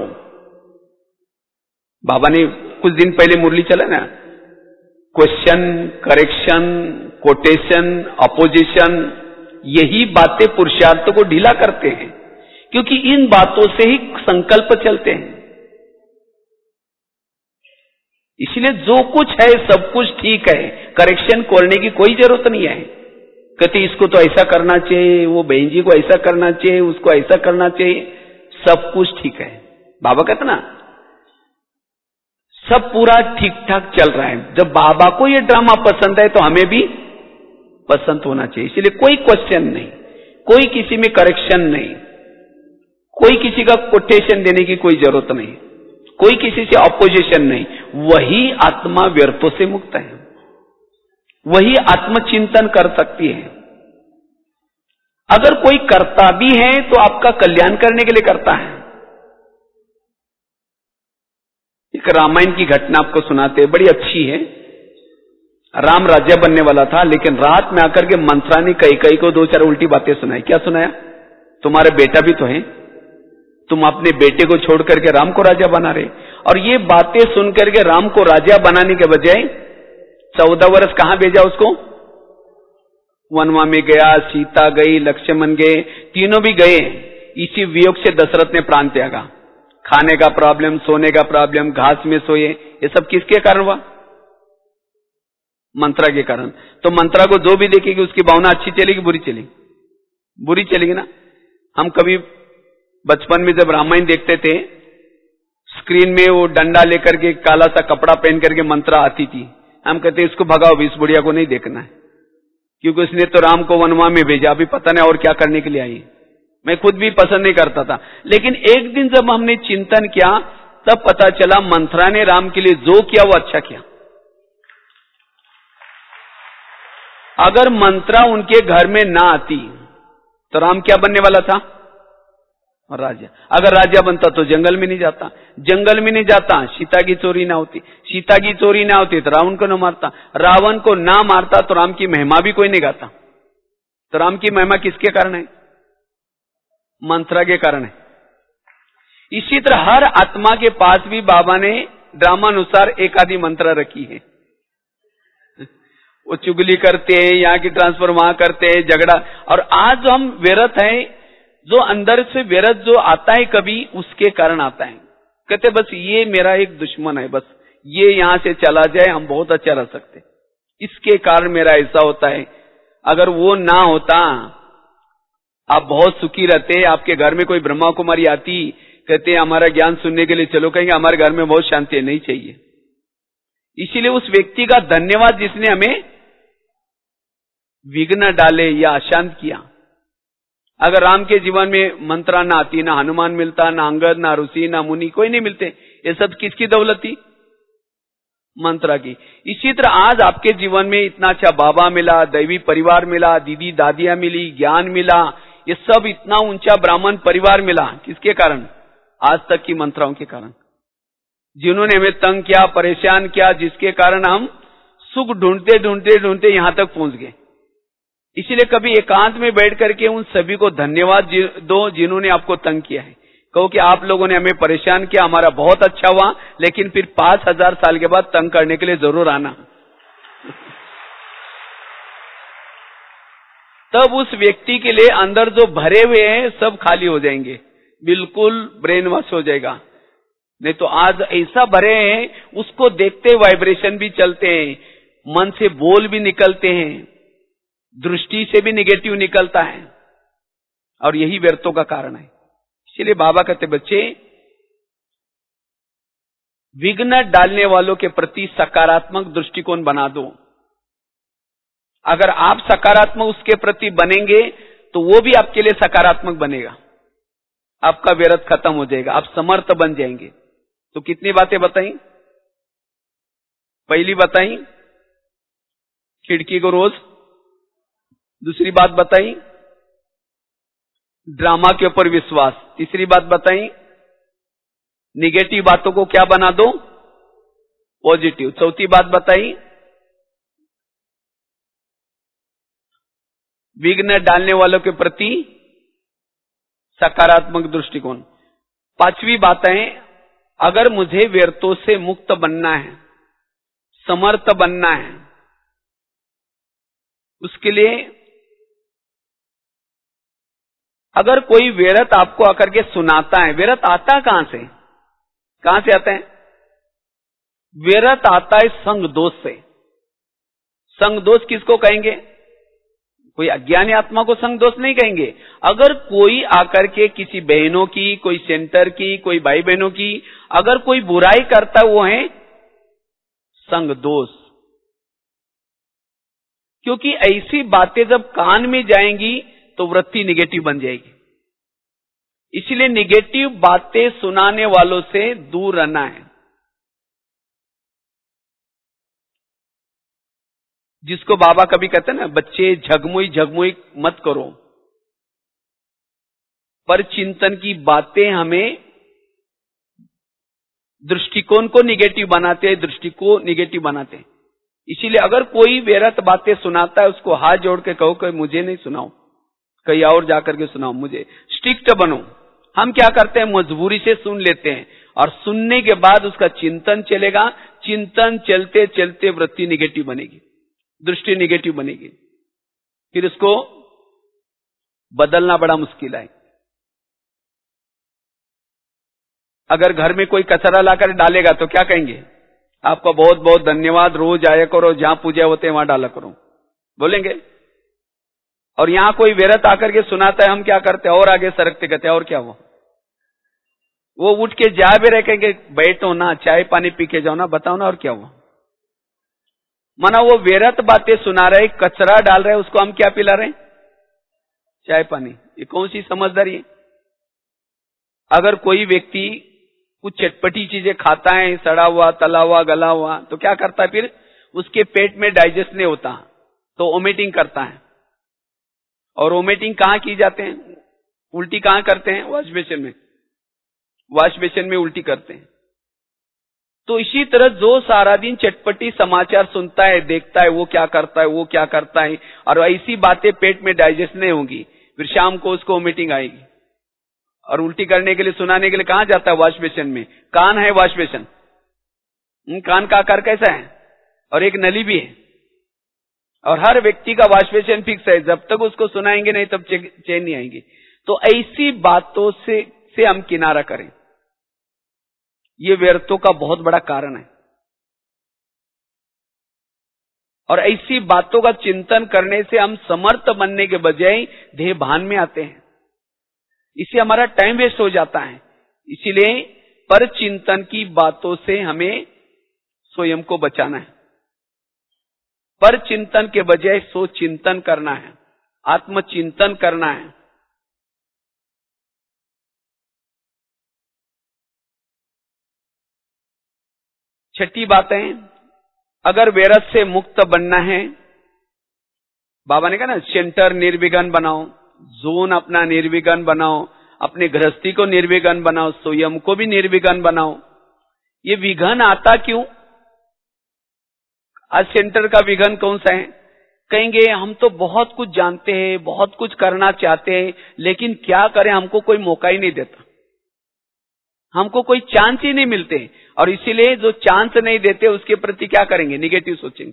बाबा ने कुछ दिन पहले मुरली चला ना, क्वेश्चन, करेक्शन, कोटेशन, अपोजिशन, यही बातें पुरुषार्थ को ढीला करते हैं, क्योंकि इन बातों से ही संकल्प चलते हैं। इसलिए जो कुछ है सब कुछ ठीक है, करेक्शन करने की कोई जरूरत नहीं है। कहते इसको तो ऐसा करना चाहिए, वो बहन जी को ऐसा करना चाहिए, उसको ऐसा करना चाहिए, सब कुछ ठीक है। बाबा कहते ना सब पूरा ठीक ठाक चल रहा है। जब बाबा को ये ड्रामा पसंद है तो हमें भी पसंद होना चाहिए। इसलिए कोई क्वेश्चन नहीं, कोई किसी में करेक्शन नहीं, कोई किसी का कोटेशन देने की कोई जरूरत नहीं, कोई किसी से ऑपोजिशन नहीं। वही आत्मा व्यर्थों से मुक्त है, वही आत्मचिंतन कर सकती है। अगर कोई करता भी है तो आपका कल्याण करने के लिए करता है। एक रामायण की घटना आपको सुनाते हैं, बड़ी अच्छी है। राम राज्य बनने वाला था, लेकिन रात में आकर के मंत्रा ने कई कई को दो चार उल्टी बातें सुनाई। क्या सुनाया? तुम्हारे बेटा भी तो है, तुम अपने बेटे को छोड़ करके राम को राजा बना रहे। और ये बातें सुन करके राम को राजा बनाने के बजाय चौदह वर्ष कहां भेजा उसको? वनवा में गया, सीता गई, लक्ष्मण गए, तीनों भी गए। इसी वियोग से दशरथ ने प्राण त्यागा। खाने का प्रॉब्लम, सोने का प्रॉब्लम, घास में सोए, ये सब किसके कारण हुआ? मंत्रा के कारण। तो मंत्रा को जो भी देखेगी उसकी भावना अच्छी चलेगी, बुरी चलेगी? बुरी चलेगी ना। हम कभी बचपन में जब रामायण देखते थे, स्क्रीन में वो डंडा लेकर के काला सा कपड़ा पहन करके मंत्रा आती थी, हम कहते इसको भगाओ, इस बुढ़िया को नहीं देखना है, क्योंकि उसने तो राम को वनवा में भेजा, अभी पता नहीं और क्या करने के लिए आई। मैं खुद भी पसंद नहीं करता था, लेकिन एक दिन जब हमने चिंतन किया तब पता चला मंत्रा ने राम के लिए जो किया वो अच्छा किया। अगर मंत्रा उनके घर में ना आती तो राम क्या बनने वाला था? राजा। अगर राजा बनता तो जंगल में नहीं जाता, जंगल में नहीं जाता सीता की चोरी ना होती, सीता की चोरी ना होती तो रावण को न मारता, रावण को ना मारता तो राम की महिमा भी कोई नहीं गाता। तो राम की महिमा किसके कारण है? मंत्रा के कारण है। इसी तरह हर आत्मा के पास भी बाबा ने ड्रामानुसार एक आधी मंत्रा रखी है। वो चुगली करते हैं, यहाँ की ट्रांसफर वहां करते हैं, झगड़ा। और आज हम व्यर्थ हैं, जो अंदर से व्यर्थ जो आता है कभी, उसके कारण आता है। कहते बस ये मेरा एक दुश्मन है, बस ये यहां से चला जाए हम बहुत अच्छा रह सकते, इसके कारण मेरा ऐसा होता है। अगर वो ना होता आप बहुत सुखी रहते। आपके घर में कोई ब्रह्मा कुमारी आती, कहते हमारा ज्ञान सुनने के लिए चलो, कहेंगे हमारे घर में बहुत शांति नहीं चाहिए। इसीलिए उस व्यक्ति का धन्यवाद जिसने हमें विघ्न डाले या अशांत किया। अगर राम के जीवन में मंत्रा ना आती, ना हनुमान मिलता, ना अंगद, ना ऋषि, ना मुनि, कोई नहीं मिलते। ये सब किसकी दौलत थी? मंत्रा की। इसी तरह आज आपके जीवन में इतना अच्छा बाबा मिला, दैवी परिवार मिला, दीदी दादियां मिली, ज्ञान मिला, ये सब इतना ऊंचा ब्राह्मण परिवार मिला, किसके कारण? आज तक की मंत्राओं के कारण, जिन्होंने हमें तंग किया, परेशान किया, जिसके कारण हम सुख ढूंढते ढूंढते ढूंढते यहां तक पहुंच गए। इसीलिए कभी एकांत में बैठ करके उन सभी को धन्यवाद दो जिन्होंने आपको तंग किया है। कहो कि आप लोगों ने हमें परेशान किया, हमारा बहुत अच्छा हुआ, लेकिन फिर पांच हजार साल के बाद तंग करने के लिए जरूर आना। तब उस व्यक्ति के लिए अंदर जो भरे हुए हैं सब खाली हो जाएंगे, बिल्कुल ब्रेन वॉश हो जाएगा। नहीं तो आज ऐसा भरे हैं, उसको देखते वाइब्रेशन भी चलते हैं, मन से बोल भी निकलते हैं, दृष्टि से भी निगेटिव निकलता है, और यही व्यर्थों का कारण है। इसलिए बाबा कहते बच्चे, विघ्न डालने वालों के प्रति सकारात्मक दृष्टिकोण बना दो। अगर आप सकारात्मक उसके प्रति बनेंगे तो वो भी आपके लिए सकारात्मक बनेगा, आपका व्यर्थ खत्म हो जाएगा, आप समर्थ बन जाएंगे। तो कितनी बातें बताई? पहली बताई खिड़की को रोज, दूसरी बात बताई ड्रामा के ऊपर विश्वास, तीसरी बात बताई निगेटिव बातों को क्या बना दो, पॉजिटिव, चौथी बात बताई विघ्न डालने वालों के प्रति सकारात्मक दृष्टिकोण। पांचवी बात है, अगर मुझे व्यर्थों से मुक्त बनना है, समर्थ बनना है, उसके लिए अगर कोई व्यर्थ आपको आकर के सुनाता है, व्यर्थ आता कहां से, कहां से आता है? व्यर्थ आता है संग दोष से। संग दोष किसको कहेंगे? कोई अज्ञानी आत्मा को संग दोष नहीं कहेंगे। अगर कोई आकर के किसी बहनों की, कोई सेंटर की, कोई भाई बहनों की अगर कोई बुराई करता है, वो है संग दोष। क्योंकि ऐसी बातें जब कान में जाएंगी तो वृत्ति निगेटिव बन जाएगी। इसलिए निगेटिव बातें सुनाने वालों से दूर रहना है। जिसको बाबा कभी कहते हैं ना, बच्चे झगमुई झगमुई मत करो, पर चिंतन की बातें हमें दृष्टिकोण को निगेटिव बनाते हैं, दृष्टि को निगेटिव बनाते हैं। इसीलिए अगर कोई व्यर्थ बातें सुनाता है, उसको हाथ जोड़ के कहो कि मुझे नहीं सुनाओ, कहीं और जाकर के सुनाओ, मुझे स्ट्रिक्ट बनो। हम क्या करते हैं, मजबूरी से सुन लेते हैं, और सुनने के बाद उसका चिंतन चलेगा, चिंतन चलते चलते वृत्ति निगेटिव बनेगी, दृष्टि निगेटिव बनेगी, फिर उसको बदलना बड़ा मुश्किल है। अगर घर में कोई कचरा लाकर डालेगा तो क्या कहेंगे, आपका बहुत बहुत धन्यवाद, रोज आया करो, जहां पूजा होते हैं वहां डाला करो, बोलेंगे। और यहां कोई व्यर्थ आकर के सुनाता है, हम क्या करते हैं, और आगे सरकते कहते हैं और क्या हुआ। वो उठ के जा भी रहे, कहेंगे बैठो ना, चाय पानी पी के जाओ ना, बताओ ना और क्या हुआ। माना वो व्यर्थ बातें सुना रहे, कचरा डाल रहे, उसको हम क्या पिला रहे, चाय पानी। ये कौन सी समझदारी है। अगर कोई व्यक्ति कुछ चटपटी चीजें खाता है, सड़ा हुआ, तला हुआ, गला हुआ, तो क्या करता है, फिर उसके पेट में डाइजेस्ट नहीं होता, तो वोमिटिंग करता है। और वोमिटिंग कहां की जाते हैं, उल्टी कहां करते हैं, वॉश बेसिन में, वॉश बेसिन में उल्टी करते हैं। तो इसी तरह जो सारा दिन चटपटी समाचार सुनता है, देखता है, वो क्या करता है, वो क्या करता है, और ऐसी बातें पेट में डाइजेस्ट नहीं होंगी, फिर शाम को उसको वोमिटिंग आएगी। और उल्टी करने के लिए, सुनाने के लिए कहां जाता है, वॉश बेसिन में। कान है वॉश बेसिन, कान का आकार कैसा है, और एक नली भी है, और हर व्यक्ति का वॉश बेसिन फिक्स है, जब तक उसको सुनाएंगे नहीं तब चैन नहीं आएंगे। तो ऐसी बातों से से हम किनारा करें, ये व्यर्थों का बहुत बड़ा कारण है। और ऐसी बातों का चिंतन करने से हम समर्थ बनने के बजाय देह भान में आते हैं, इससे हमारा टाइम वेस्ट हो जाता है। इसीलिए पर चिंतन की बातों से हमें स्वयं को बचाना है। पर चिंतन के बजाय सो चिंतन करना है, आत्मचिंतन करना है। छठी बात है, अगर व्यर्थ से मुक्त बनना है, बाबा ने कहा ना, सेंटर निर्विघ्न बनाओ, जोन अपना निर्विघ्न बनाओ, अपने गृहस्थी को निर्विघ्न बनाओ, स्वयं को भी निर्विघ्न बनाओ। ये विघ्न आता क्यों? आज सेंटर का विघ्न कौन सा है? कहेंगे हम तो बहुत कुछ जानते हैं, बहुत कुछ करना चाहते हैं, लेकिन क्या करें, हमको कोई मौका ही नहीं देता, हमको कोई चांस ही नहीं मिलते। और इसीलिए जो चांस नहीं देते उसके प्रति क्या करेंगे, निगेटिव सोचेंगे।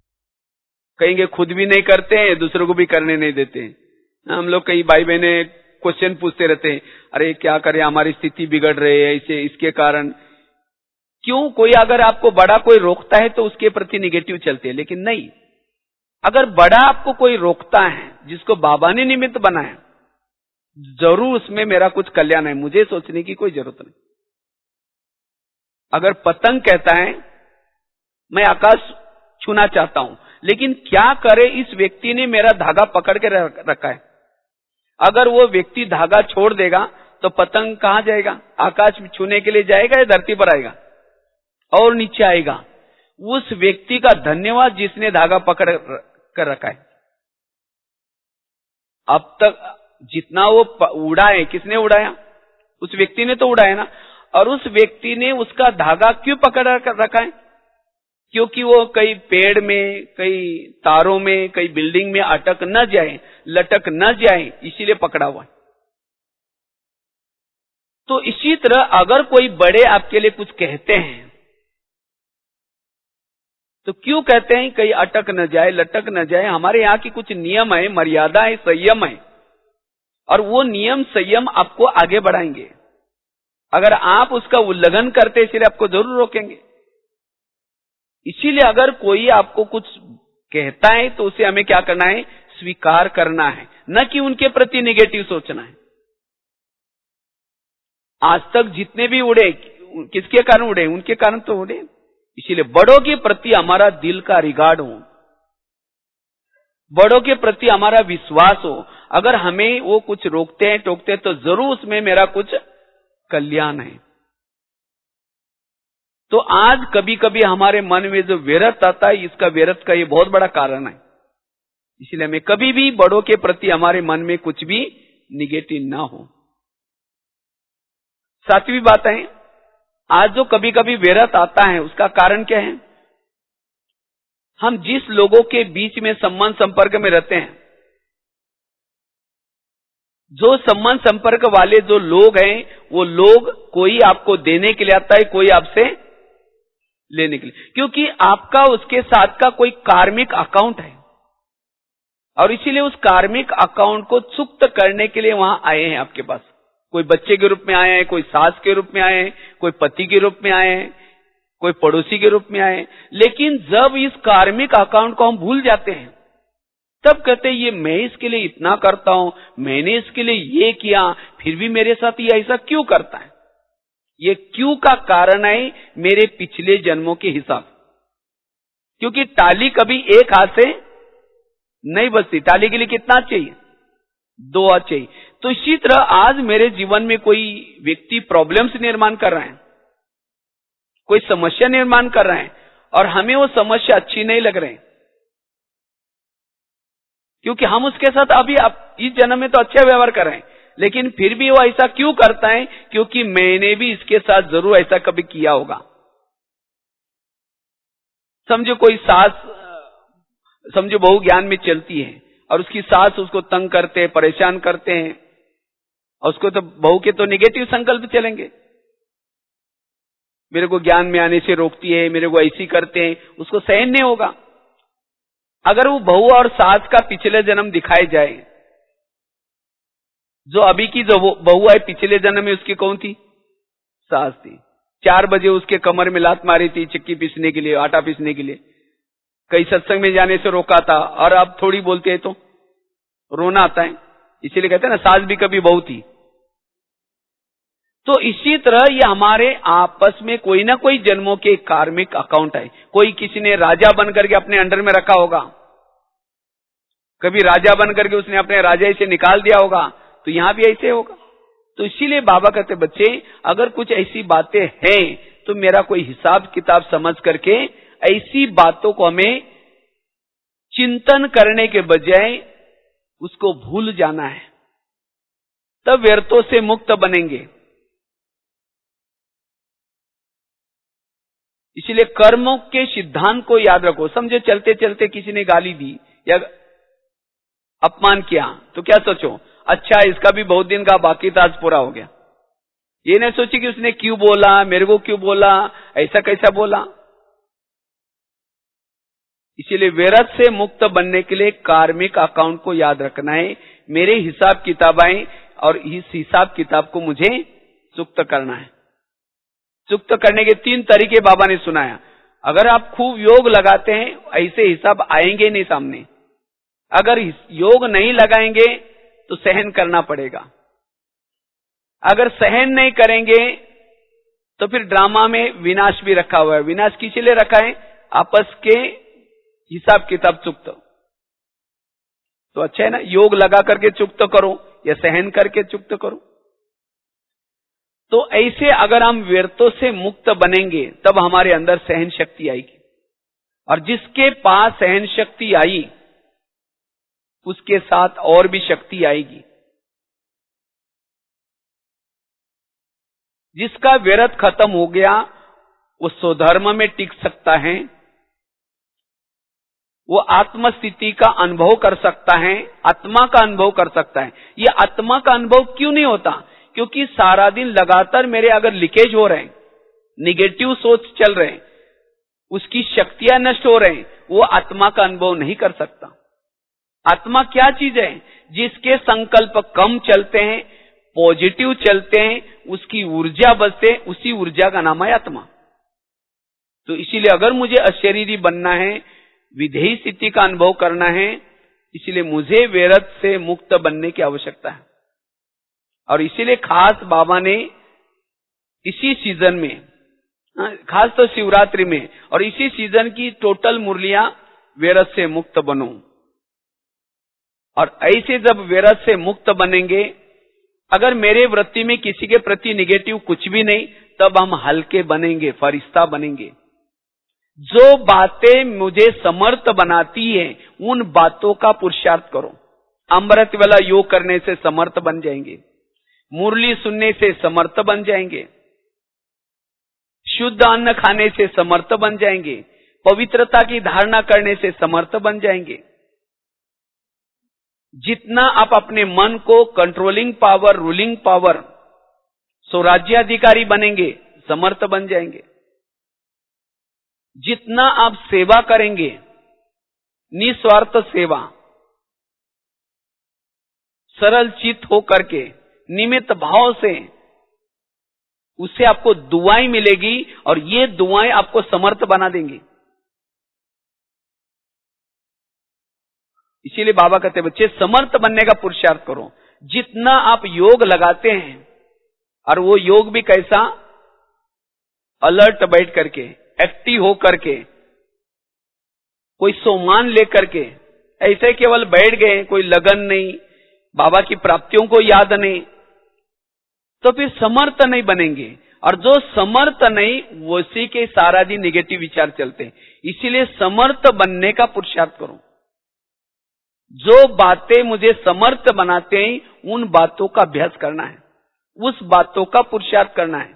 कहेंगे खुद भी नहीं करते हैं, दूसरों को भी करने नहीं देते हैं। हम लोग कई भाई बहने क्वेश्चन पूछते रहते हैं, अरे क्या करें, हमारी स्थिति बिगड़ रही है, इसे इसके कारण। क्यों? कोई अगर आपको बड़ा कोई रोकता है तो उसके प्रति निगेटिव चलते हैं, लेकिन नहीं, अगर बड़ा आपको कोई रोकता है जिसको बाबा ने निमित्त बनाया, जरूर उसमें मेरा कुछ कल्याण है, मुझे सोचने की कोई जरूरत नहीं। अगर पतंग कहता है मैं आकाश छूना चाहता हूं, लेकिन क्या करे, इस व्यक्ति ने मेरा धागा पकड़ के रखा है, अगर वो व्यक्ति धागा छोड़ देगा तो पतंग कहां जाएगा? आकाश छूने के लिए जाएगा या धरती पर आएगा और नीचे आएगा? उस व्यक्ति का धन्यवाद जिसने धागा पकड़ कर रखा है। अब तक जितना वो उड़ाए, किसने उड़ाया? उस व्यक्ति ने तो उड़ाया ना। और उस व्यक्ति ने उसका धागा क्यों पकड़ कर रखा है? क्योंकि वो कई पेड़ में, कई तारों में, कई बिल्डिंग में अटक न जाए, लटक न जाए, इसीलिए पकड़ा हुआ है। तो इसी तरह अगर कोई बड़े आपके लिए कुछ कहते हैं तो क्यों कहते हैं? कहीं अटक न जाए, लटक न जाए। हमारे यहाँ की कुछ नियम है, मर्यादा है, संयम है, और वो नियम संयम आपको आगे बढ़ाएंगे। अगर आप उसका उल्लंघन करते, इसलिए आपको जरूर रोकेंगे। इसीलिए अगर कोई आपको कुछ कहता है तो उसे हमें क्या करना है? स्वीकार करना है, न कि उनके प्रति नेगेटिव सोचना है। आज तक जितने भी उड़े, किसके कारण उड़े? उनके कारण तो उड़े। इसीलिए बड़ों के प्रति हमारा दिल का रिगार्ड हो, बड़ों के प्रति हमारा विश्वास हो। अगर हमें वो कुछ रोकते हैं, टोकते हैं, तो जरूर उसमें मेरा कुछ कल्याण है। तो आज कभी कभी हमारे मन में जो व्यर्थ आता है, इसका व्यर्थ का ये बहुत बड़ा कारण है। इसलिए हमें कभी भी बड़ों के प्रति हमारे मन में कुछ भी निगेटिव ना हो। सातवीं बात है, आज जो कभी कभी व्यर्थ आता है उसका कारण क्या है? हम जिस लोगों के बीच में संबंध संपर्क में रहते हैं, जो संबंध संपर्क वाले जो लोग हैं, वो लोग कोई आपको देने के लिए आता है, कोई आपसे लेने के लिए, क्योंकि आपका उसके साथ का कोई कार्मिक अकाउंट है, और इसीलिए उस कार्मिक अकाउंट को चुक्त करने के लिए वहां आए हैं आपके पास। कोई बच्चे के रूप में आए हैं, कोई सास के रूप में आए हैं, कोई पति के रूप में आए हैं, कोई पड़ोसी के रूप में आए हैं। लेकिन जब इस कार्मिक अकाउंट को हम भूल जाते हैं, तब कहते हैं ये मैं इसके लिए इतना करता हूं, मैंने इसके लिए ये किया, फिर भी मेरे साथ ये ऐसा क्यों करता है? ये क्यों का कारण है मेरे पिछले जन्मों के हिसाब। क्योंकि टाली कभी एक हाथ से नहीं बजती, टाली के लिए कितना चाहिए? दो हाथ चाहिए। तो इसी तरह आज मेरे जीवन में कोई व्यक्ति प्रॉब्लम्स निर्माण कर रहा है, कोई समस्या निर्माण कर रहा है, और हमें वो समस्या अच्छी नहीं लग रही, क्योंकि हम उसके साथ अभी आप इस जन्म में तो अच्छा व्यवहार कर रहे हैं, लेकिन फिर भी वो ऐसा क्यों करता है? क्योंकि मैंने भी इसके साथ जरूर ऐसा कभी किया होगा। समझो कोई सास, समझो बहू ज्ञान में चलती है और उसकी सास उसको तंग करते हैं, परेशान करते हैं, और उसको तो बहू के तो नेगेटिव संकल्प चलेंगे, मेरे को ज्ञान में आने से रोकती है, मेरे को ऐसी करते हैं, उसको सहन नहीं होगा। अगर वो बहू और सास का पिछले जन्म दिखाए जाए, जो अभी की जो बहू है पिछले जन्म में उसकी कौन थी? सास थी। चार बजे उसके कमर में लात मारी थी चक्की पीसने के लिए, आटा पीसने के लिए, कई सत्संग में जाने से रोका था, और अब थोड़ी बोलते हैं तो रोना आता है। इसीलिए कहते हैं ना, सास भी कभी बहू थी। तो इसी तरह ये हमारे आपस में कोई ना कोई जन्मों के कार्मिक अकाउंट है। कोई किसी ने राजा बन करके अपने अंडर में रखा होगा, कभी राजा बन करके उसने अपने राजा से निकाल दिया होगा, तो यहां भी ऐसे होगा। तो इसीलिए बाबा कहते बच्चे, अगर कुछ ऐसी बातें हैं तो मेरा कोई हिसाब किताब समझ करके ऐसी बातों को हमें चिंतन करने के बजाय उसको भूल जाना है, तब व्यर्थों से मुक्त बनेंगे। इसलिए कर्मों के सिद्धांत को याद रखो। समझे चलते चलते किसी ने गाली दी या अपमान किया तो क्या सोचो, अच्छा इसका भी बहुत दिन का बाकी था, आज पूरा हो गया। ये नहीं सोची कि उसने क्यों बोला, मेरे को क्यों बोला, ऐसा कैसा बोला। इसीलिए व्यर्थ से मुक्त बनने के लिए कार्मिक अकाउंट को याद रखना है। मेरे हिसाब किताबें और इस हिसाब किताब को मुझे चुक्त करना है। चुक्त करने के तीन तरीके बाबा ने सुनाया। अगर आप खूब योग लगाते हैं, ऐसे हिसाब आएंगे नहीं सामने। अगर योग नहीं लगाएंगे तो सहन करना पड़ेगा। अगर सहन नहीं करेंगे तो फिर ड्रामा में विनाश भी रखा हुआ है। विनाश किस लिए रखा है? आपस के हिसाब किताब चुक्त। तो अच्छा है ना, योग लगा करके चुक्त करो या सहन करके चुक्त करो। तो ऐसे अगर हम व्यर्थों से मुक्त बनेंगे तब हमारे अंदर सहन शक्ति आएगी। और जिसके पास सहन शक्ति आई उसके साथ और भी शक्ति आएगी। जिसका व्यर्थ खत्म हो गया वो स्वधर्म में टिक सकता है, वो आत्म स्थिति का अनुभव कर सकता है, आत्मा का अनुभव कर सकता है। ये आत्मा का अनुभव क्यों नहीं होता? क्योंकि सारा दिन लगातार मेरे अगर लीकेज हो रहे हैं, निगेटिव सोच चल रहे हैं, उसकी शक्तियां नष्ट हो रहे हैं, वो आत्मा का अनुभव नहीं कर सकता। आत्मा क्या चीज है? जिसके संकल्प कम चलते हैं, पॉजिटिव चलते हैं, उसकी ऊर्जा बचते, उसी ऊर्जा का नाम है आत्मा। तो इसीलिए अगर मुझे अशरीरी बनना है, विधेयी स्थिति का अनुभव करना है, इसलिए मुझे व्यर्थ से मुक्त बनने की आवश्यकता है। और इसीलिए खास बाबा ने इसी सीजन में, खास तो शिवरात्रि में, और इसी सीजन की टोटल मुरलियां व्यर्थ से मुक्त बनो। और ऐसे जब व्यर्थ से मुक्त बनेंगे, अगर मेरे वृत्ति में किसी के प्रति निगेटिव कुछ भी नहीं, तब हम हल्के बनेंगे, फरिश्ता बनेंगे। जो बातें मुझे समर्थ बनाती है उन बातों का पुरुषार्थ करो। अमृत वाला योग करने से समर्थ बन जाएंगे, मुरली सुनने से समर्थ बन जाएंगे, शुद्ध अन्न खाने से समर्थ बन जाएंगे, पवित्रता की धारणा करने से समर्थ बन जाएंगे। जितना आप अपने मन को कंट्रोलिंग पावर, रूलिंग पावर, स्वराज्याधिकारी बनेंगे, समर्थ बन जाएंगे। जितना आप सेवा करेंगे, निस्वार्थ सेवा, सरल चित्त हो करके, निमित्त भाव से, उससे आपको दुआएं मिलेगी और ये दुआएं आपको समर्थ बना देंगी। इसीलिए बाबा कहते हैं बच्चे समर्थ बनने का पुरुषार्थ करो। जितना आप योग लगाते हैं, और वो योग भी कैसा? अलर्ट बैठ करके, एक्टिव हो करके, कोई सोमान लेकर के, ऐसे केवल बैठ गए, कोई लगन नहीं, बाबा की प्राप्तियों को याद नहीं, तो फिर समर्थ नहीं बनेंगे। और जो समर्थ नहीं, वो उसी के सारा दिन निगेटिव विचार चलते हैं। इसीलिए समर्थ बनने का पुरुषार्थ करो। जो बातें मुझे समर्थ बनाते हैं, उन बातों का अभ्यास करना है, उस बातों का पुरुषार्थ करना है।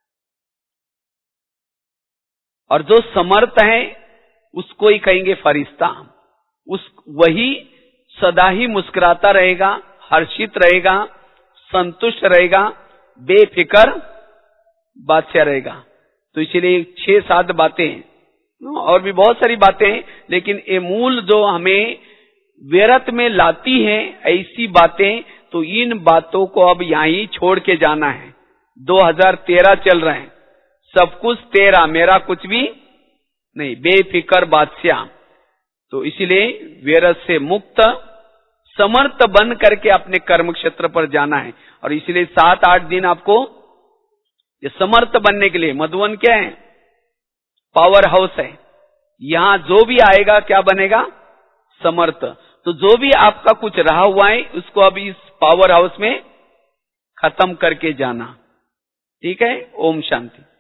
और जो समर्थ है उसको ही कहेंगे फरिश्ता। उस वही सदा ही मुस्कुराता रहेगा, हर्षित रहेगा, संतुष्ट रहेगा, बेफिक्र बादशाह रहेगा। तो इसीलिए छह सात बातें, और भी बहुत सारी बातें हैं, लेकिन ये मूल जो हमें व्यर्थ में लाती हैं ऐसी बातें, तो इन बातों को अब यहां ही छोड़ के जाना है। दो हज़ार तेरह चल रहे हैं, सब कुछ तेरा, मेरा कुछ भी नहीं, बेफिक्र बादशाह। तो इसीलिए व्यर्थ से मुक्त समर्थ बन करके अपने कर्म क्षेत्र पर जाना है। और इसलिए सात आठ दिन आपको ये समर्थ बनने के लिए, मधुवन क्या है? पावर हाउस है। यहां जो भी आएगा क्या बनेगा? समर्थ। तो जो भी आपका कुछ रहा हुआ है उसको अब इस पावर हाउस में खत्म करके जाना। ठीक है? ओम शांति।